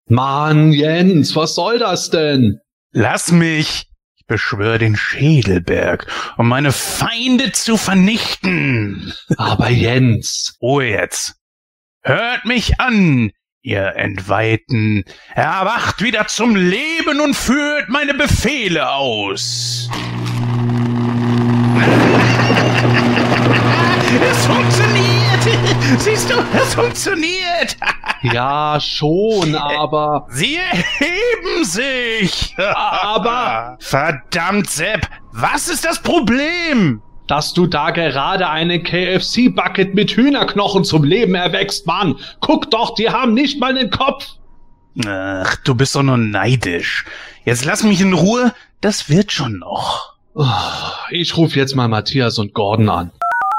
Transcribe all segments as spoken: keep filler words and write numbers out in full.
Mann, Jens, was soll das denn? Lass mich! Ich beschwöre den Schädelberg, um meine Feinde zu vernichten. Aber Jens... Ruhe jetzt. Hört mich an, ihr Entweihten. Erwacht wieder zum Leben und führt meine Befehle aus. Es funktioniert! Siehst du, es funktioniert! Ja, schon, aber... Sie erheben sich! Aber... Verdammt, Sepp! Was ist das Problem? Dass du da gerade eine K F C-Bucket mit Hühnerknochen zum Leben erwächst, Mann! Guck doch, die haben nicht mal den Kopf! Ach, du bist doch nur neidisch. Jetzt lass mich in Ruhe, das wird schon noch. Ich rufe jetzt mal Matthias und Gordon an.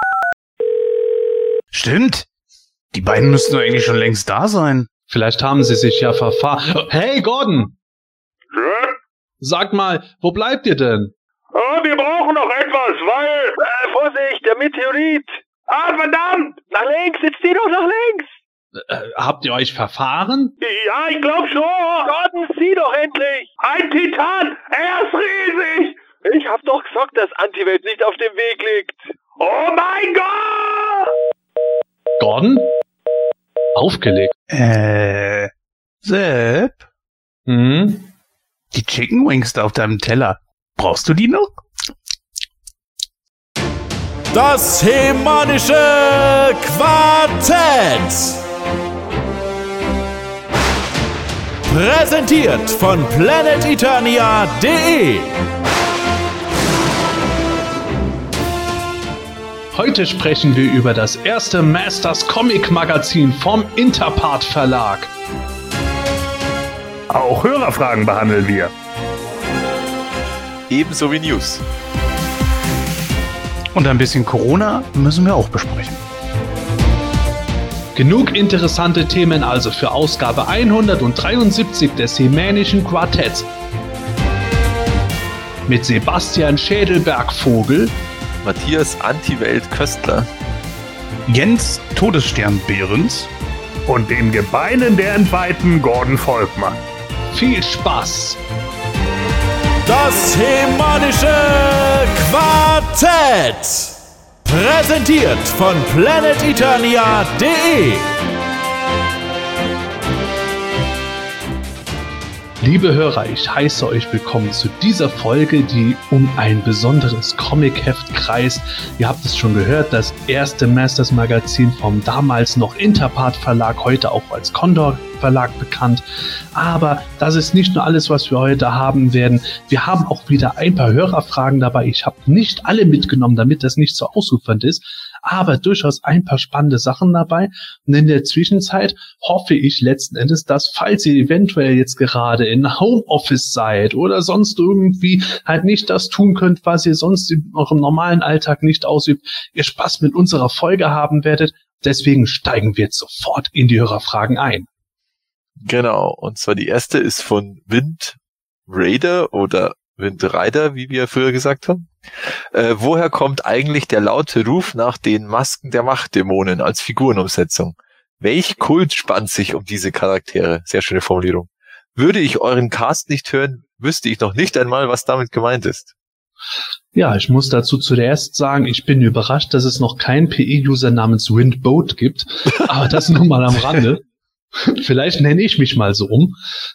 Stimmt. Die beiden müssten doch eigentlich schon längst da sein. Vielleicht haben sie sich ja verfahren. Hey, Gordon! Ja? Sag mal, wo bleibt ihr denn? Ah, wir brauchen noch etwas, weil... Äh, Vorsicht, der Meteorit! Ah, verdammt! Nach links, jetzt zieh doch nach links! Äh, habt ihr euch verfahren? Ja, ich glaub schon! Gordon, zieh doch endlich! Ein Titan! Er ist riesig! Ich hab doch gesagt, dass Antiwelt nicht auf dem Weg liegt! Oh mein Gott! Gordon? Aufgelegt. Äh, Sepp? Hm? Die Chicken Wings da auf deinem Teller. Brauchst du die noch? Das Hemanische Quartett. Präsentiert von planet eternia punkt de. Heute sprechen wir über das erste Masters Comic Magazin vom Interpart Verlag. Auch Hörerfragen behandeln wir. Ebenso wie News. Und ein bisschen Corona müssen wir auch besprechen. Genug interessante Themen also für Ausgabe hundertdreiundsiebzig des Hemänischen Quartetts. Mit Sebastian Schädelberg-Vogel, Matthias Antiwelt Köstler, Jens Todesstern Behrens Und den Gebeinen der Entweihten Gordon Volkmann. Viel Spaß! Das Hemanische Quartett. Präsentiert von planet eternia punkt de. Liebe Hörer, ich heiße euch willkommen zu dieser Folge, die um ein besonderes Comic-Heft kreist. Ihr habt es schon gehört, das erste Masters-Magazin vom damals noch Interpart Verlag, heute auch als Condor Verlag bekannt. Aber das ist nicht nur alles, was wir heute haben werden. Wir haben auch wieder ein paar Hörerfragen dabei. Ich habe nicht alle mitgenommen, damit das nicht so ausufernd ist, aber durchaus ein paar spannende Sachen dabei. Und in der Zwischenzeit hoffe ich letzten Endes, dass, falls ihr eventuell jetzt gerade in Homeoffice seid oder sonst irgendwie halt nicht das tun könnt, was ihr sonst in eurem normalen Alltag nicht ausübt, ihr Spaß mit unserer Folge haben werdet. Deswegen steigen wir jetzt sofort in die Hörerfragen ein. Genau, und zwar die erste ist von Wind Raider oder Wind Rider, wie wir früher gesagt haben. Äh, woher kommt eigentlich der laute Ruf nach den Masken der Machtdämonen als Figurenumsetzung? Welch Kult spannt sich um diese Charaktere? Sehr schöne Formulierung. Würde ich euren Cast nicht hören, wüsste ich noch nicht einmal, was damit gemeint ist. Ja, ich muss dazu zuerst sagen, ich bin überrascht, dass es noch keinen P E-User namens Windboat gibt, aber das nur mal am Rande. Vielleicht nenne ich mich mal so um.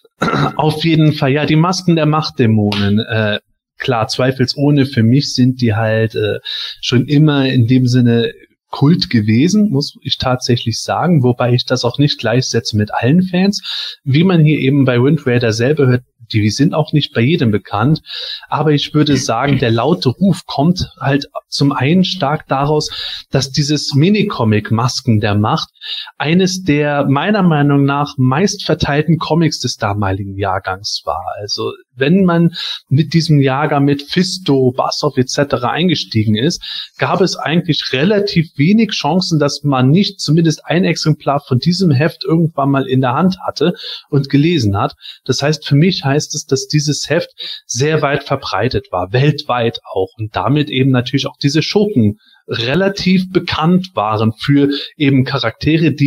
Auf jeden Fall, ja, die Masken der Machtdämonen. Äh, klar, zweifelsohne, für mich sind die halt äh, schon immer in dem Sinne Kult gewesen, muss ich tatsächlich sagen, wobei ich das auch nicht gleichsetze mit allen Fans. Wie man hier eben bei Wind Raider selber hört, die sind auch nicht bei jedem bekannt, aber ich würde sagen, der laute Ruf kommt halt zum einen stark daraus, dass dieses Minicomic Masken der Macht eines der meiner Meinung nach meist verteilten Comics des damaligen Jahrgangs war. Also wenn man mit diesem Jahrgang mit Fisto, Bassoff et cetera eingestiegen ist, gab es eigentlich relativ wenig Chancen, dass man nicht zumindest ein Exemplar von diesem Heft irgendwann mal in der Hand hatte und gelesen hat. Das heißt, für mich heißt es, dass dieses Heft sehr weit verbreitet war, weltweit auch, und damit eben natürlich auch diese Schurken relativ bekannt waren für eben Charaktere, die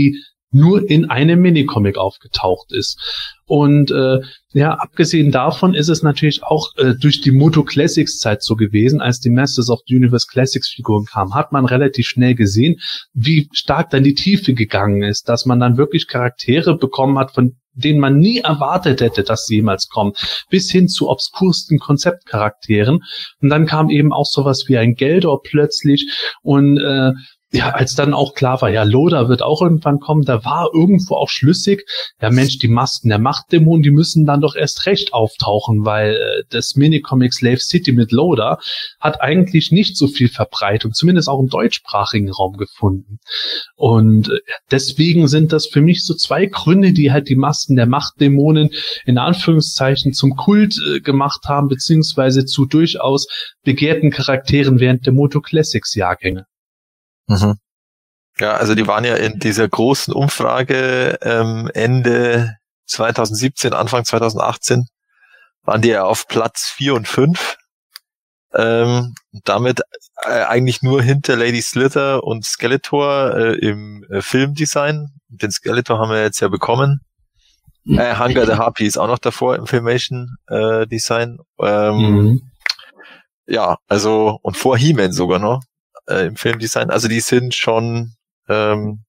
nur in einem Minicomic aufgetaucht ist. Und äh, ja, abgesehen davon ist es natürlich auch äh, durch die Moto Classics Zeit so gewesen, als die Masters of the Universe Classics Figuren kamen, hat man relativ schnell gesehen, wie stark dann die Tiefe gegangen ist, dass man dann wirklich Charaktere bekommen hat, von denen man nie erwartet hätte, dass sie jemals kommen, bis hin zu obskursten Konzeptcharakteren. Und dann kam eben auch sowas wie ein Geldor plötzlich und äh, ja, als dann auch klar war, ja, Loda wird auch irgendwann kommen, da war irgendwo auch schlüssig, ja Mensch, die Masken der Machtdämonen, die müssen dann doch erst recht auftauchen, weil äh, das Minicomic Slave City mit Loda hat eigentlich nicht so viel Verbreitung, zumindest auch im deutschsprachigen Raum gefunden. Und äh, deswegen sind das für mich so zwei Gründe, die halt die Masken der Machtdämonen in Anführungszeichen zum Kult äh, gemacht haben, beziehungsweise zu durchaus begehrten Charakteren während der Moto Classics Jahrgänge. Mhm. Ja, also die waren ja in dieser großen Umfrage ähm, Ende zwanzig siebzehn, Anfang zwanzig achtzehn, waren die ja auf Platz vier und fünf. Ähm, damit äh, eigentlich nur hinter Lady Slither und Skeletor äh, im äh, Filmdesign. Den Skeletor haben wir jetzt ja bekommen. Äh, Hunger the Harpy ist auch noch davor im Filmation-Design. Äh, ähm, mhm. Ja, also und vor He-Man sogar noch. Äh, im Filmdesign, also die sind schon, ähm,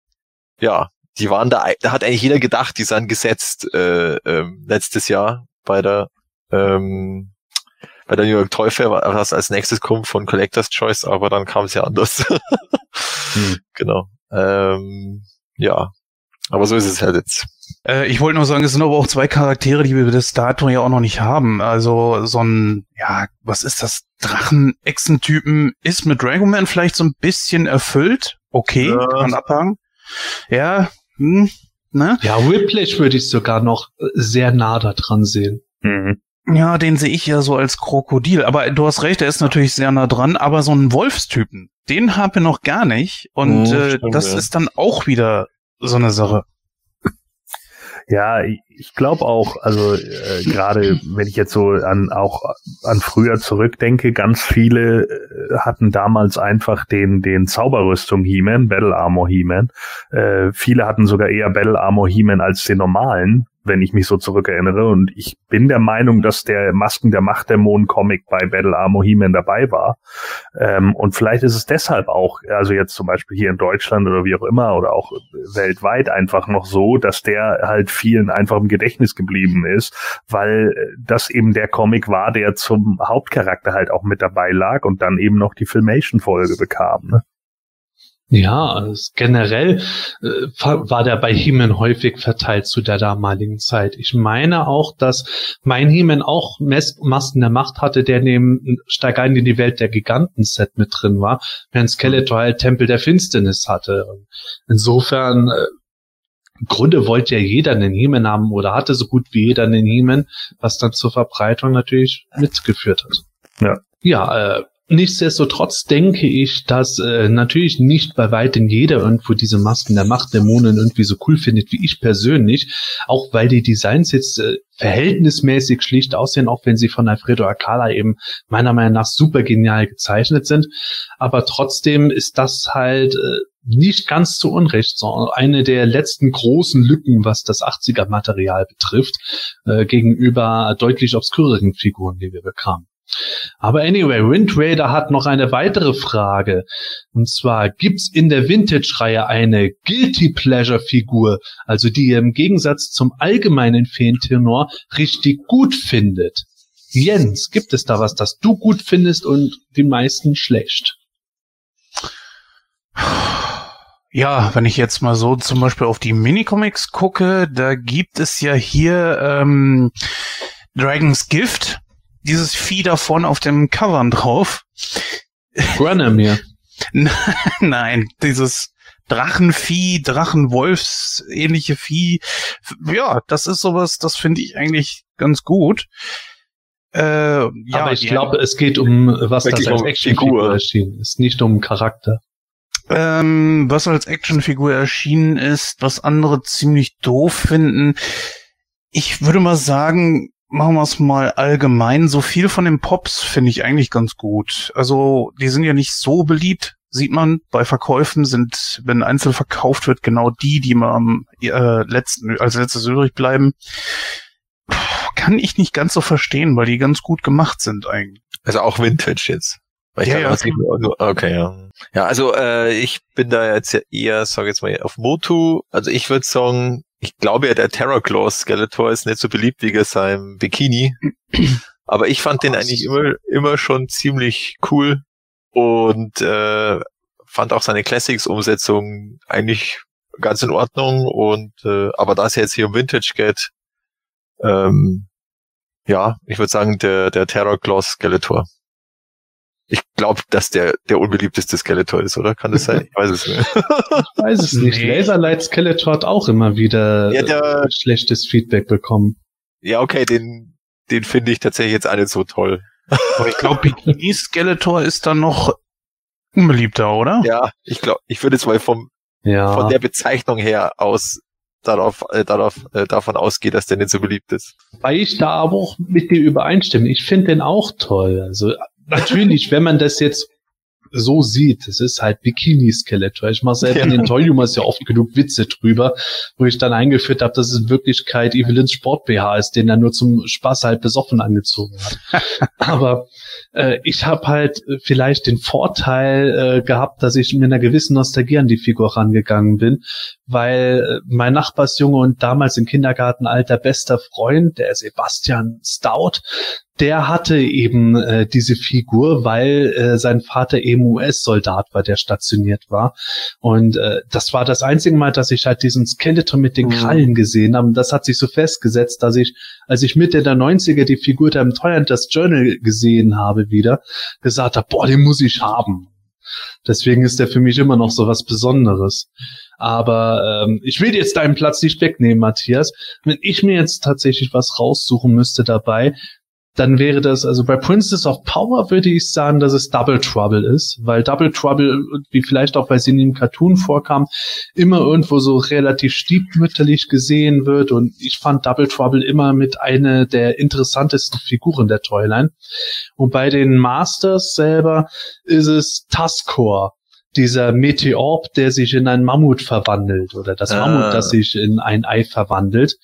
ja, die waren da, da hat eigentlich jeder gedacht, die sind gesetzt äh, ähm, letztes Jahr bei der ähm, bei der New York Toy Fair, was als nächstes kommt von Collector's Choice, aber dann kam es ja anders. hm. Genau. Ähm, ja, aber so ist es halt jetzt. Äh, ich wollte nur sagen, es sind aber auch zwei Charaktere, die wir bis dato ja auch noch nicht haben. Also so ein, ja, was ist das? Drachen-Echsen-Typen ist mit Dragon Man vielleicht so ein bisschen erfüllt. Okay, ja. Kann man abhaken. Ja, hm, ne? Ja, Whiplash würde ich sogar noch sehr nah da dran sehen. Mhm. Ja, den sehe ich ja so als Krokodil. Aber du hast recht, er ist natürlich sehr nah dran. Aber so einen Wolfstypen, den haben wir noch gar nicht. Und oh, äh, stimmt, das ja. ist dann auch wieder so eine Sache. Ja, ich glaube auch, also äh, gerade wenn ich jetzt so an auch an früher zurückdenke, ganz viele äh, hatten damals einfach den den Zauberrüstung He-Man, Battle Armor He-Man. Äh, viele hatten sogar eher Battle Armor He-Man als den normalen, wenn ich mich so zurückerinnere. Und ich bin der Meinung, dass der Masken der Machtdämonen-Comic bei Battle Armor He-Man dabei war. Ähm, und vielleicht ist es deshalb auch, also jetzt zum Beispiel hier in Deutschland oder wie auch immer oder auch weltweit einfach noch so, dass der halt vielen einfach im Gedächtnis geblieben ist, weil das eben der Comic war, der zum Hauptcharakter halt auch mit dabei lag und dann eben noch die Filmation-Folge bekam, ne? Ja, also generell äh, war der bei He-Man häufig verteilt zu der damaligen Zeit. Ich meine auch, dass mein He-Man auch Mes- Masken der Macht hatte, der neben Steig ein in die Welt der Giganten-Set mit drin war, während Skeletor halt Tempel der Finsternis hatte. Und insofern, äh, im Grunde wollte ja jeder einen He-Man haben oder hatte so gut wie jeder einen He-Man, was dann zur Verbreitung natürlich mitgeführt hat. Ja, ja äh, nichtsdestotrotz denke ich, dass äh, natürlich nicht bei weitem jeder irgendwo diese Masken der Machtdämonen irgendwie so cool findet wie ich persönlich, auch weil die Designs jetzt äh, verhältnismäßig schlicht aussehen, auch wenn sie von Alfredo Acala eben meiner Meinung nach super genial gezeichnet sind. Aber trotzdem ist das halt äh, nicht ganz zu Unrecht, sondern eine der letzten großen Lücken, was das achtziger-Material betrifft, äh, gegenüber deutlich obsküreren Figuren, die wir bekamen. Aber anyway, Wind Raider hat noch eine weitere Frage. Und zwar, gibt's in der Vintage-Reihe eine Guilty Pleasure-Figur, also die ihr im Gegensatz zum allgemeinen Feentenor richtig gut findet? Jens, gibt es da was, das du gut findest und die meisten schlecht? Ja, wenn ich jetzt mal so zum Beispiel auf die Minicomics gucke, da gibt es ja hier ähm, Dragon's Gift. Dieses Vieh da vorne auf dem Covern drauf. Granomir. Nein, dieses Drachenvieh, Drachenwolfs ähnliche Vieh. Ja, das ist sowas, das finde ich eigentlich ganz gut. Äh, ja, aber ich glaube, es geht um, was das als Actionfigur erschienen ist, nicht um Charakter. Ähm, was als Actionfigur erschienen ist, was andere ziemlich doof finden. Ich würde mal sagen, machen wir es mal allgemein. So viel von den Pops finde ich eigentlich ganz gut. Also, die sind ja nicht so beliebt. sieht man, bei Verkäufen sind, wenn einzeln verkauft wird, genau die, die mal am äh, letzten, als letztes übrig bleiben. Puh, kann ich nicht ganz so verstehen, weil die ganz gut gemacht sind eigentlich. Also auch Vintage jetzt. Weil ich Ja, glaub, ja. nur, okay, ja. Ja, also äh, ich bin da jetzt ja eher, sag jetzt mal, auf Motu. Also ich würde sagen, ich glaube ja, der Terrorclaw Skeletor ist nicht so beliebt wie sein Bikini. Aber ich fand den eigentlich immer immer schon ziemlich cool und äh, fand auch seine Classics-Umsetzung eigentlich ganz in Ordnung. Und äh, aber da es jetzt hier um Vintage geht, ähm, ja, ich würde sagen, der der Terrorclaw Skeletor. Ich glaube, dass der der unbeliebteste Skeletor ist, oder? Kann das sein? Ich weiß es nicht. Ich weiß es nicht. Nee. Laserlight Skeletor hat auch immer wieder Ja, der- äh, schlechtes Feedback bekommen. Ja, okay, den den finde ich tatsächlich jetzt auch nicht so toll. Aber ich glaube, Bikini Skeletor ist dann noch unbeliebter, oder? Ja, ich glaube, ich würde jetzt mal vom Ja. von der Bezeichnung her aus darauf äh, darauf äh, davon ausgehen, dass der nicht so beliebt ist. Weil ich da aber auch mit dir übereinstimme. Ich finde den auch toll. Also natürlich, wenn man das jetzt so sieht, es ist halt Bikini-Skeletor. Ich mache selber in den Toy-Humors ja oft genug Witze drüber, wo ich dann eingeführt habe, dass es in Wirklichkeit Evelyns Sport-B H ist, den er nur zum Spaß halt besoffen angezogen hat. Aber äh, ich habe halt vielleicht den Vorteil äh, gehabt, dass ich mit einer gewissen Nostalgie an die Figur rangegangen bin, weil äh, mein Nachbarsjunge und damals im Kindergartenalter bester Freund, der Sebastian Stout, der hatte eben äh, diese Figur, weil äh, sein Vater eben U S-Soldat war, der stationiert war. Und äh, das war das einzige Mal, dass ich halt diesen Skeletor mit den Krallen gesehen habe. Und das hat sich so festgesetzt, dass ich, als ich Mitte der neunziger die Figur da im Toy Hunters Journal gesehen habe wieder, gesagt habe, boah, den muss ich haben. Deswegen ist der für mich immer noch so was Besonderes. Aber ähm, ich will jetzt deinen Platz nicht wegnehmen, Matthias. Wenn ich mir jetzt tatsächlich was raussuchen müsste dabei, dann wäre das, also bei Princess of Power würde ich sagen, dass es Double Trouble ist, weil Double Trouble, wie vielleicht auch, weil sie in dem Cartoon vorkam, immer irgendwo so relativ stiefmütterlich gesehen wird, und ich fand Double Trouble immer mit einer der interessantesten Figuren der Toyline. Und bei den Masters selber ist es Tuskor, dieser Meteorb, der sich in ein Mammut verwandelt, oder das Ah. Mammut, das sich in ein Ei verwandelt.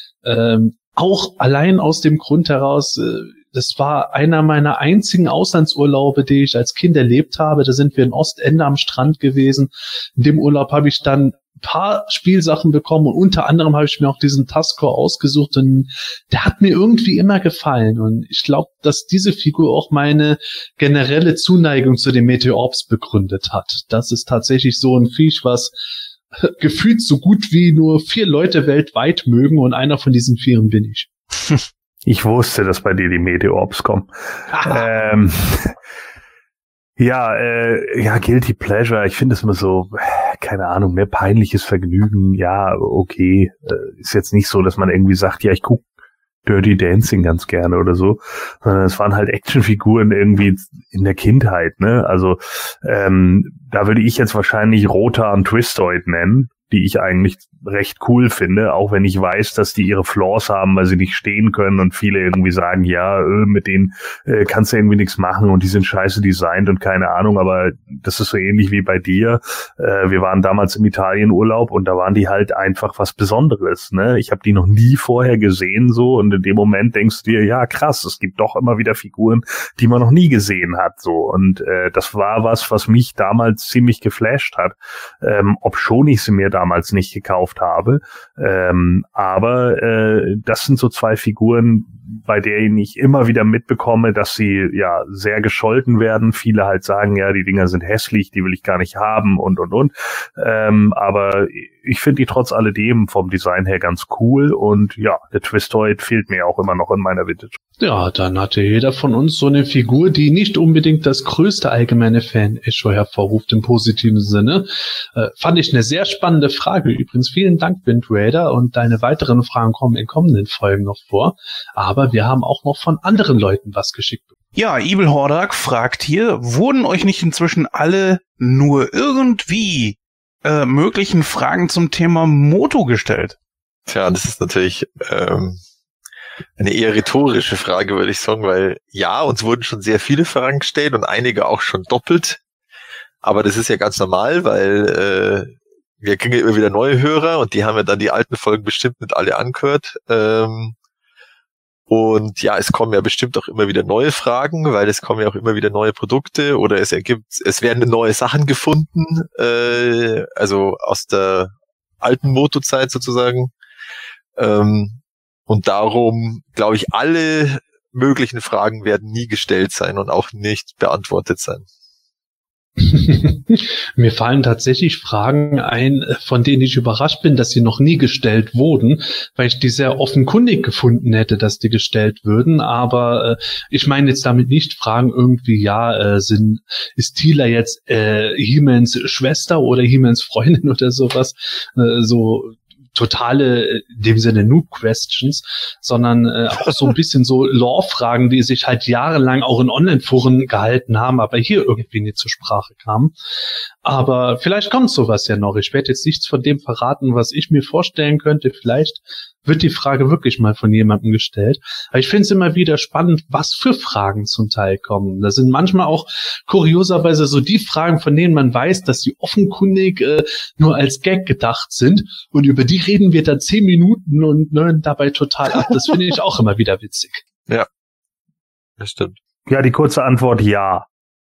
Ähm, Auch allein aus dem Grund heraus, äh, das war einer meiner einzigen Auslandsurlaube, die ich als Kind erlebt habe. Da sind wir in Ostende am Strand gewesen. In dem Urlaub habe ich dann ein paar Spielsachen bekommen, und unter anderem habe ich mir auch diesen Tuskor ausgesucht, und der hat mir irgendwie immer gefallen. Und ich glaube, dass diese Figur auch meine generelle Zuneigung zu den Meteorbs begründet hat. Das ist tatsächlich so ein Viech, was gefühlt so gut wie nur vier Leute weltweit mögen, und einer von diesen Vieren bin ich. Ich wusste, dass bei dir die Meteorbs kommen. ähm, ja, äh, ja, Guilty Pleasure. Ich finde es immer so, keine Ahnung, mehr peinliches Vergnügen. Ja, okay. Äh, ist jetzt nicht so, dass man irgendwie sagt, ja, ich guck Dirty Dancing ganz gerne oder so, sondern es waren halt Actionfiguren irgendwie in der Kindheit, ne? Also ähm, da würde ich jetzt wahrscheinlich Rota und Twistoid nennen, die ich eigentlich recht cool finde, auch wenn ich weiß, dass die ihre Flaws haben, weil sie nicht stehen können, und viele irgendwie sagen, ja, äh, mit denen äh, kannst du irgendwie nichts machen und die sind scheiße designt und keine Ahnung, aber das ist so ähnlich wie bei dir. Äh, wir waren damals im Italienurlaub und da waren die halt einfach was Besonderes, ne? Ich habe die noch nie vorher gesehen so, und in dem Moment denkst du dir, ja krass, es gibt doch immer wieder Figuren, die man noch nie gesehen hat, so, und äh, das war was, was mich damals ziemlich geflasht hat, ähm, obschon ich sie mir damals nicht gekauft habe, ähm, aber äh, das sind so zwei Figuren, bei denen ich immer wieder mitbekomme, dass sie ja sehr gescholten werden. Viele halt sagen, ja, die Dinger sind hässlich, die will ich gar nicht haben und und und. Ähm, aber ich finde die trotz alledem vom Design her ganz cool, und ja, der Twistoid fehlt mir auch immer noch in meiner Vintage. Ja, dann hatte jeder von uns so eine Figur, die nicht unbedingt das größte allgemeine Fan-Echo hervorruft im positiven Sinne. Äh, fand ich eine sehr spannende Frage. Übrigens vielen Dank, Wind Raider, und deine weiteren Fragen kommen in kommenden Folgen noch vor. Aber wir haben auch noch von anderen Leuten was geschickt. Ja, Evil Hordak fragt hier, wurden euch nicht inzwischen alle nur irgendwie äh, möglichen Fragen zum Thema Moto gestellt? Tja, das ist natürlich ähm, eine eher rhetorische Frage, würde ich sagen, weil ja, uns wurden schon sehr viele Fragen gestellt und einige auch schon doppelt. Aber das ist ja ganz normal, weil äh, wir kriegen ja immer wieder neue Hörer und die haben ja dann die alten Folgen bestimmt nicht alle angehört. Ähm, und ja, es kommen ja bestimmt auch immer wieder neue Fragen, weil es kommen ja auch immer wieder neue Produkte oder es ergibt, es werden neue Sachen gefunden, äh, also aus der alten Moto-Zeit sozusagen. Ähm, und darum, glaube ich, alle möglichen Fragen werden nie gestellt sein und auch nicht beantwortet sein. Mir fallen tatsächlich Fragen ein, von denen ich überrascht bin, dass sie noch nie gestellt wurden, weil ich die sehr offenkundig gefunden hätte, dass die gestellt würden. Aber äh, ich meine jetzt damit nicht Fragen irgendwie, ja, äh, sind ist Teela jetzt äh, He-Mans Schwester oder He-Mans Freundin oder sowas, äh, so totale, in dem Sinne Noob-Questions, sondern äh, auch so ein bisschen so Lore-Fragen, die sich halt jahrelang auch in Online-Foren gehalten haben, aber hier irgendwie nicht zur Sprache kamen. Aber vielleicht kommt sowas ja noch. Ich werde jetzt nichts von dem verraten, was ich mir vorstellen könnte. Vielleicht wird die Frage wirklich mal von jemandem gestellt. Aber ich finde es immer wieder spannend, was für Fragen zum Teil kommen. Da sind manchmal auch kurioserweise so die Fragen, von denen man weiß, dass sie offenkundig äh, nur als Gag gedacht sind. Und über die reden wir dann zehn Minuten und nörden dabei total ab. Das finde ich auch immer wieder witzig. Ja, das stimmt. Ja, die kurze Antwort ja.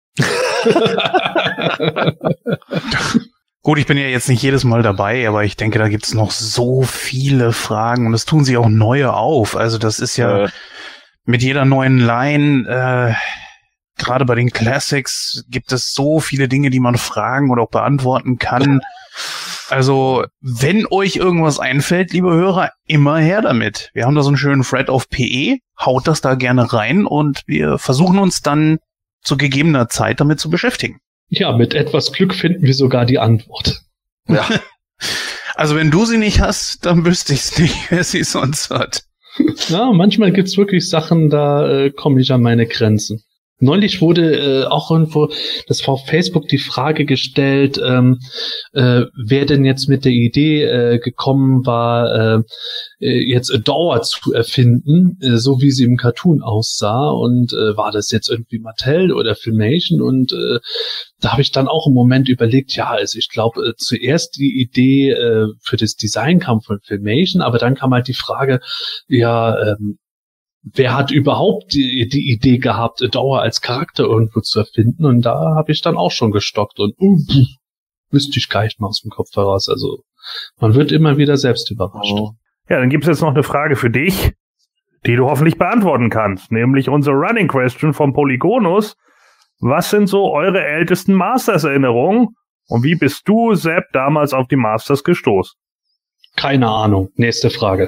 Gut, ich bin ja jetzt nicht jedes Mal dabei, aber ich denke, da gibt's noch so viele Fragen und es tun sich auch neue auf. Also das ist ja äh. mit jeder neuen Line, äh, gerade bei den Classics gibt es so viele Dinge, die man fragen oder auch beantworten kann. Also, wenn euch irgendwas einfällt, liebe Hörer, immer her damit. Wir haben da so einen schönen Thread auf P E, haut das da gerne rein und wir versuchen uns dann zu gegebener Zeit damit zu beschäftigen. Ja, mit etwas Glück finden wir sogar die Antwort. Ja. Also wenn du sie nicht hast, dann wüsste ich es nicht, wer sie sonst hat. Ja, manchmal gibt's wirklich Sachen, da äh, komme ich an meine Grenzen. Neulich wurde äh, auch irgendwo, das war auf Facebook die Frage gestellt, ähm, äh, wer denn jetzt mit der Idee äh, gekommen war, äh, jetzt Adora zu erfinden, äh, so wie sie im Cartoon aussah. Und äh, war das jetzt irgendwie Mattel oder Filmation? Und äh, da habe ich dann auch im Moment überlegt, ja, also ich glaube, äh, zuerst die Idee äh, für das Design kam von Filmation, aber dann kam halt die Frage, ja, ähm, wer hat überhaupt die, die Idee gehabt, Adora als Charakter irgendwo zu erfinden? Und da habe ich dann auch schon gestockt und uh, wüsste ich gar nicht mal aus dem Kopf heraus. Also man wird immer wieder selbst überrascht. Oh. Ja, dann gibt es jetzt noch eine Frage für dich, die du hoffentlich beantworten kannst, nämlich unsere Running Question vom Polygonus. Was sind so eure ältesten Masters-Erinnerungen und wie bist du, Sepp, damals auf die Masters gestoßen? Keine Ahnung. Nächste Frage.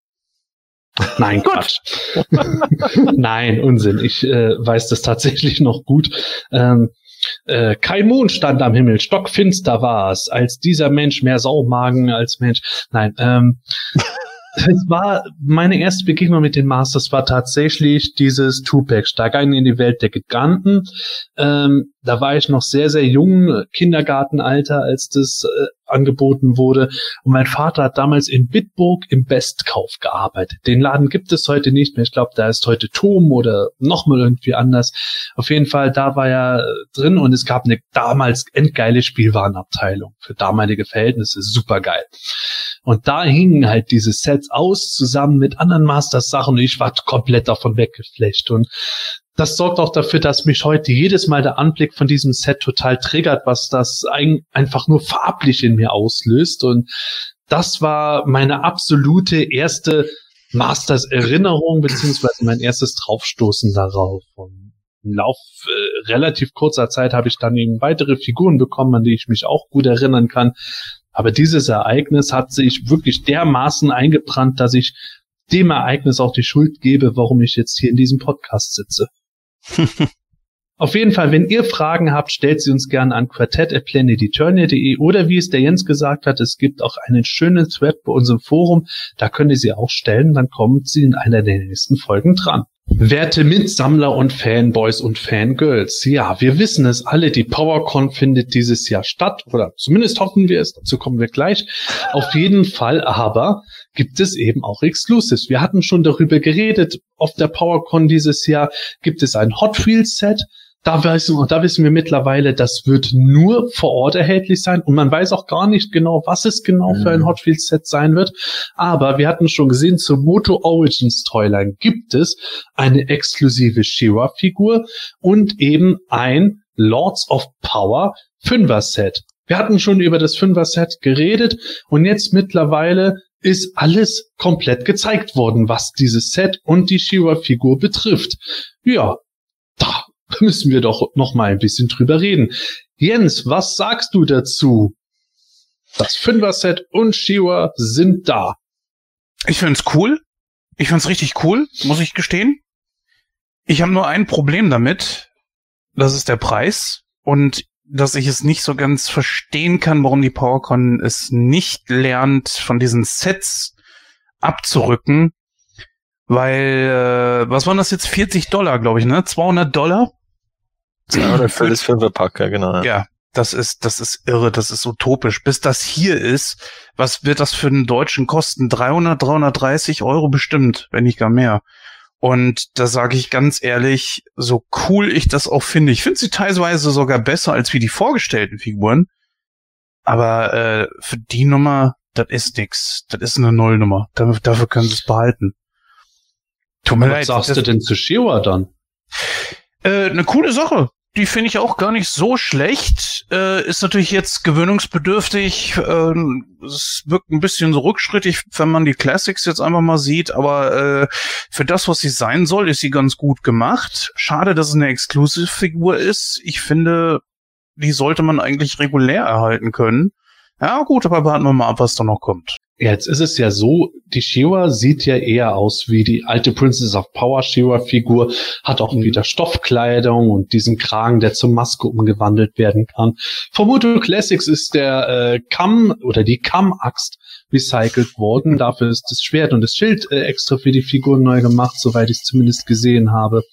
Nein, Quatsch. Nein, Unsinn. Ich äh, weiß das tatsächlich noch gut. Ähm, äh, kein Mond stand am Himmel, stockfinster war es, als dieser Mensch mehr Saumagen als Mensch. Nein, ähm, es war meine erste Begegnung mit den Masters war tatsächlich dieses Two-Pack, Steig ein in die Welt der Giganten. Ähm, da war ich noch sehr, sehr jung, Kindergartenalter, als das äh, angeboten wurde. Und mein Vater hat damals in Bitburg im Bestkauf gearbeitet. Den Laden gibt es heute nicht mehr. Ich glaube, da ist heute Tom oder nochmal irgendwie anders. Auf jeden Fall, da war er drin und es gab eine damals endgeile Spielwarenabteilung. Für damalige Verhältnisse super geil. Und da hingen halt diese Sets aus, zusammen mit anderen Masters-Sachen und ich war komplett davon weggeflecht. Und das sorgt auch dafür, dass mich heute jedes Mal der Anblick von diesem Set total triggert, was das ein, einfach nur farblich in mir auslöst. Und das war meine absolute erste Masters-Erinnerung, beziehungsweise mein erstes Draufstoßen darauf. Und im Lauf äh, relativ kurzer Zeit habe ich dann eben weitere Figuren bekommen, an die ich mich auch gut erinnern kann. Aber dieses Ereignis hat sich wirklich dermaßen eingebrannt, dass ich dem Ereignis auch die Schuld gebe, warum ich jetzt hier in diesem Podcast sitze. Auf jeden Fall, wenn ihr Fragen habt, stellt sie uns gerne an quartett at planeteternia punkt de oder wie es der Jens gesagt hat, es gibt auch einen schönen Thread bei unserem Forum, da könnt ihr sie auch stellen, dann kommt sie in einer der nächsten Folgen dran. Werte Mitsammler und Fanboys und Fangirls, ja, wir wissen es alle, die PowerCon findet dieses Jahr statt, oder zumindest hoffen wir es, dazu kommen wir gleich. Auf jeden Fall aber gibt es eben auch Exclusives. Wir hatten schon darüber geredet, auf der PowerCon dieses Jahr gibt es ein Hot Wheels Set, Da wissen, da wissen wir mittlerweile, das wird nur vor Ort erhältlich sein und man weiß auch gar nicht genau, was es genau für ein Hot Wheels Set sein wird. Aber wir hatten schon gesehen, zur Moto Origins Toyline gibt es eine exklusive She-Ra-Figur und eben ein Lords of Power Fünfer-Set. Wir hatten schon über das Fünfer-Set geredet und jetzt mittlerweile ist alles komplett gezeigt worden, was dieses Set und die She-Ra-Figur betrifft. Ja, da müssen wir doch noch mal ein bisschen drüber reden. Jens, was sagst du dazu? Das Fünfer-Set und She-Ra sind da. Ich find's cool. Ich find's richtig cool, muss ich gestehen. Ich habe nur ein Problem damit. Das ist der Preis. Und dass ich es nicht so ganz verstehen kann, warum die PowerCon es nicht lernt, von diesen Sets abzurücken. Weil, äh, was waren das jetzt? vierzig Dollar, glaube ich, ne? zweihundert Dollar? zweihundert für das Fünferpack, ja, genau. Ja. Ja, das ist, das ist irre, das ist utopisch. Bis das hier ist, was wird das für einen Deutschen kosten? dreihundert, dreihundertdreißig Euro bestimmt, wenn nicht gar mehr. Und da sage ich ganz ehrlich, so cool ich das auch finde, ich finde sie teilweise sogar besser als wie die vorgestellten Figuren. Aber äh, für die Nummer, das ist nix. Das ist eine Nullnummer. Dafür, dafür können sie es behalten. Tut mir leid. Was sagst du denn zu She-Ra dann? Äh, eine coole Sache. Die finde ich auch gar nicht so schlecht. Äh, ist natürlich jetzt gewöhnungsbedürftig. Äh, es wirkt ein bisschen so rückschrittig, wenn man die Classics jetzt einfach mal sieht. Aber äh, für das, was sie sein soll, ist sie ganz gut gemacht. Schade, dass es eine Exclusive-Figur ist. Ich finde, die sollte man eigentlich regulär erhalten können. Ja gut, aber warten wir mal ab, was da noch kommt. Jetzt ist es ja so, die She-Ra sieht ja eher aus wie die alte Princess of Power She-Ra-Figur, hat auch wieder Stoffkleidung und diesen Kragen, der zur Maske umgewandelt werden kann. Von Moto Classics ist der äh, Kamm oder die Kammaxt recycelt worden. Dafür ist das Schwert und das Schild äh, extra für die Figur neu gemacht, soweit ich es zumindest gesehen habe.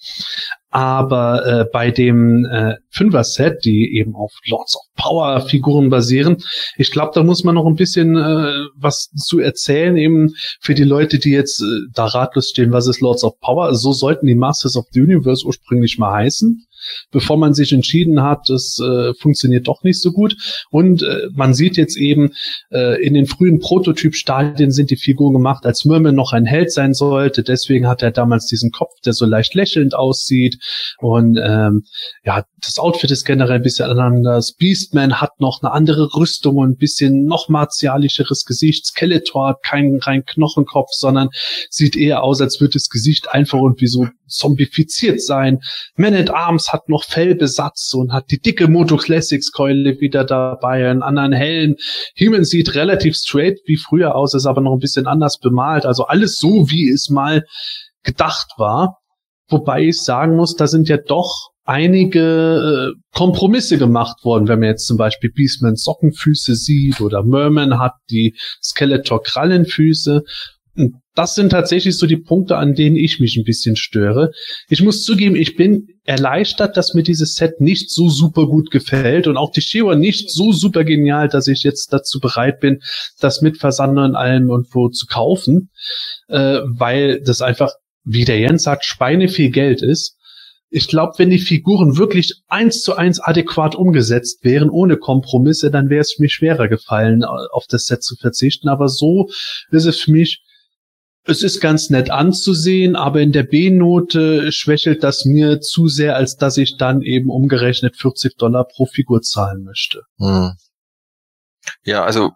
Aber äh, bei dem äh, Fünfer-Set, die eben auf Lords of Power-Figuren basieren, ich glaube, da muss man noch ein bisschen äh, was zu erzählen, eben für die Leute, die jetzt äh, da ratlos stehen, was ist Lords of Power? So sollten die Masters of the Universe ursprünglich mal heißen. Bevor man sich entschieden hat, das äh, funktioniert doch nicht so gut. Und äh, man sieht jetzt eben, äh, in den frühen Prototyp-Stadien sind die Figuren gemacht, als Merman noch ein Held sein sollte. Deswegen hat er damals diesen Kopf, der so leicht lächelnd aussieht. Und ähm, ja, das Outfit ist generell ein bisschen anders. Beastman hat noch eine andere Rüstung und ein bisschen noch martialischeres Gesicht. Skeletor hat keinen rein Knochenkopf, sondern sieht eher aus, als würde das Gesicht einfach irgendwie so zombifiziert sein. Man at Arms hat noch Fellbesatz und hat die dicke Moto Classics Keule wieder dabei, einen anderen Helm. He-Man sieht relativ straight wie früher aus, ist aber noch ein bisschen anders bemalt. Also alles so, wie es mal gedacht war. Wobei ich sagen muss, da sind ja doch einige äh, Kompromisse gemacht worden, wenn man jetzt zum Beispiel Beastman Sockenfüße sieht oder Merman hat die Skeletor Krallenfüße. Und das sind tatsächlich so die Punkte, an denen ich mich ein bisschen störe. Ich muss zugeben, ich bin erleichtert, dass mir dieses Set nicht so super gut gefällt und auch die She-Ra nicht so super genial, dass ich jetzt dazu bereit bin, das mit Versand und allem irgendwo zu kaufen, äh, weil das einfach, wie der Jens sagt, schweineviel Geld ist. Ich glaube, wenn die Figuren wirklich eins zu eins adäquat umgesetzt wären, ohne Kompromisse, dann wäre es mir schwerer gefallen, auf das Set zu verzichten. Aber so ist es für mich, es ist ganz nett anzusehen, aber in der B-Note schwächelt das mir zu sehr, als dass ich dann eben umgerechnet vierzig Dollar pro Figur zahlen möchte. Hm. Ja, also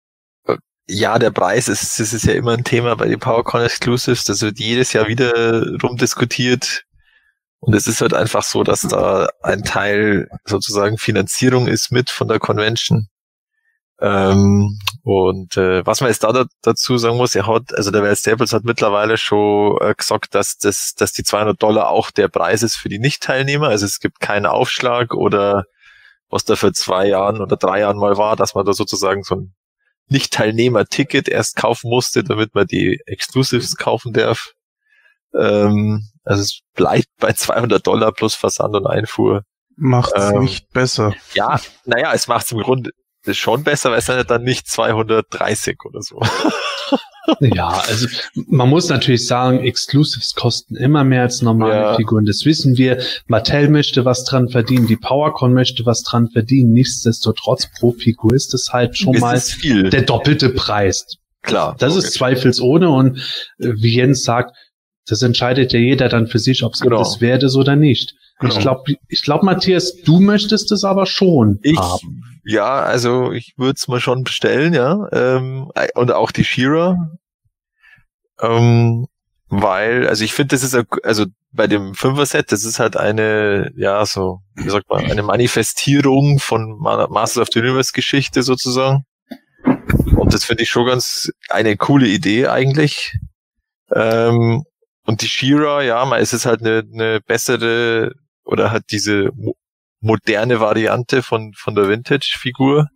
ja, der Preis ist, das ist ja immer ein Thema bei den PowerCon Exclusives, das wird jedes Jahr wieder rumdiskutiert. Und es ist halt einfach so, dass da ein Teil sozusagen Finanzierung ist mit von der Convention. Ähm, und äh, was man jetzt da, da dazu sagen muss, er hat, also der Val Staples hat mittlerweile schon äh, gesagt, dass das, dass die zweihundert Dollar auch der Preis ist für die Nicht-Teilnehmer. Also es gibt keinen Aufschlag oder was da für zwei Jahren oder drei Jahren mal war, dass man da sozusagen so ein Nicht-Teilnehmer-Ticket erst kaufen musste, damit man die Exclusives kaufen darf. Ähm, also es bleibt bei zweihundert Dollar plus Versand und Einfuhr. Macht's ähm, nicht besser. Ja, naja, es macht's im Grunde schon besser, weil es dann nicht zweihundertdreißig oder so. Ja, also man muss natürlich sagen, Exclusives kosten immer mehr als normale Ja. Figuren. Das wissen wir. Mattel möchte was dran verdienen, die PowerCon möchte was dran verdienen. Nichtsdestotrotz, pro Figur ist es halt schon Es mal ist viel. der doppelte Preis. Klar. Das logisch. ist zweifelsohne und äh, wie Jens sagt, das entscheidet ja jeder dann für sich, ob es Genau. das wert ist oder nicht. Genau. Ich glaube, ich glaub, Matthias, du möchtest es aber schon Ich, haben. ja, also ich würde es mal schon bestellen, ja. Ähm, und auch die She-Ra. Ähm, weil, also ich finde, das ist, ein- also bei dem Fünfer-Set, das ist halt eine, ja, so, wie sagt man, eine Manifestierung von Ma- Masters of the Universe-Geschichte sozusagen. Und das finde ich schon ganz eine coole Idee eigentlich. Ähm, und die She-Ra, ja, mal, es ist halt eine, eine bessere oder halt diese mo- moderne Variante von von der Vintage-Figur.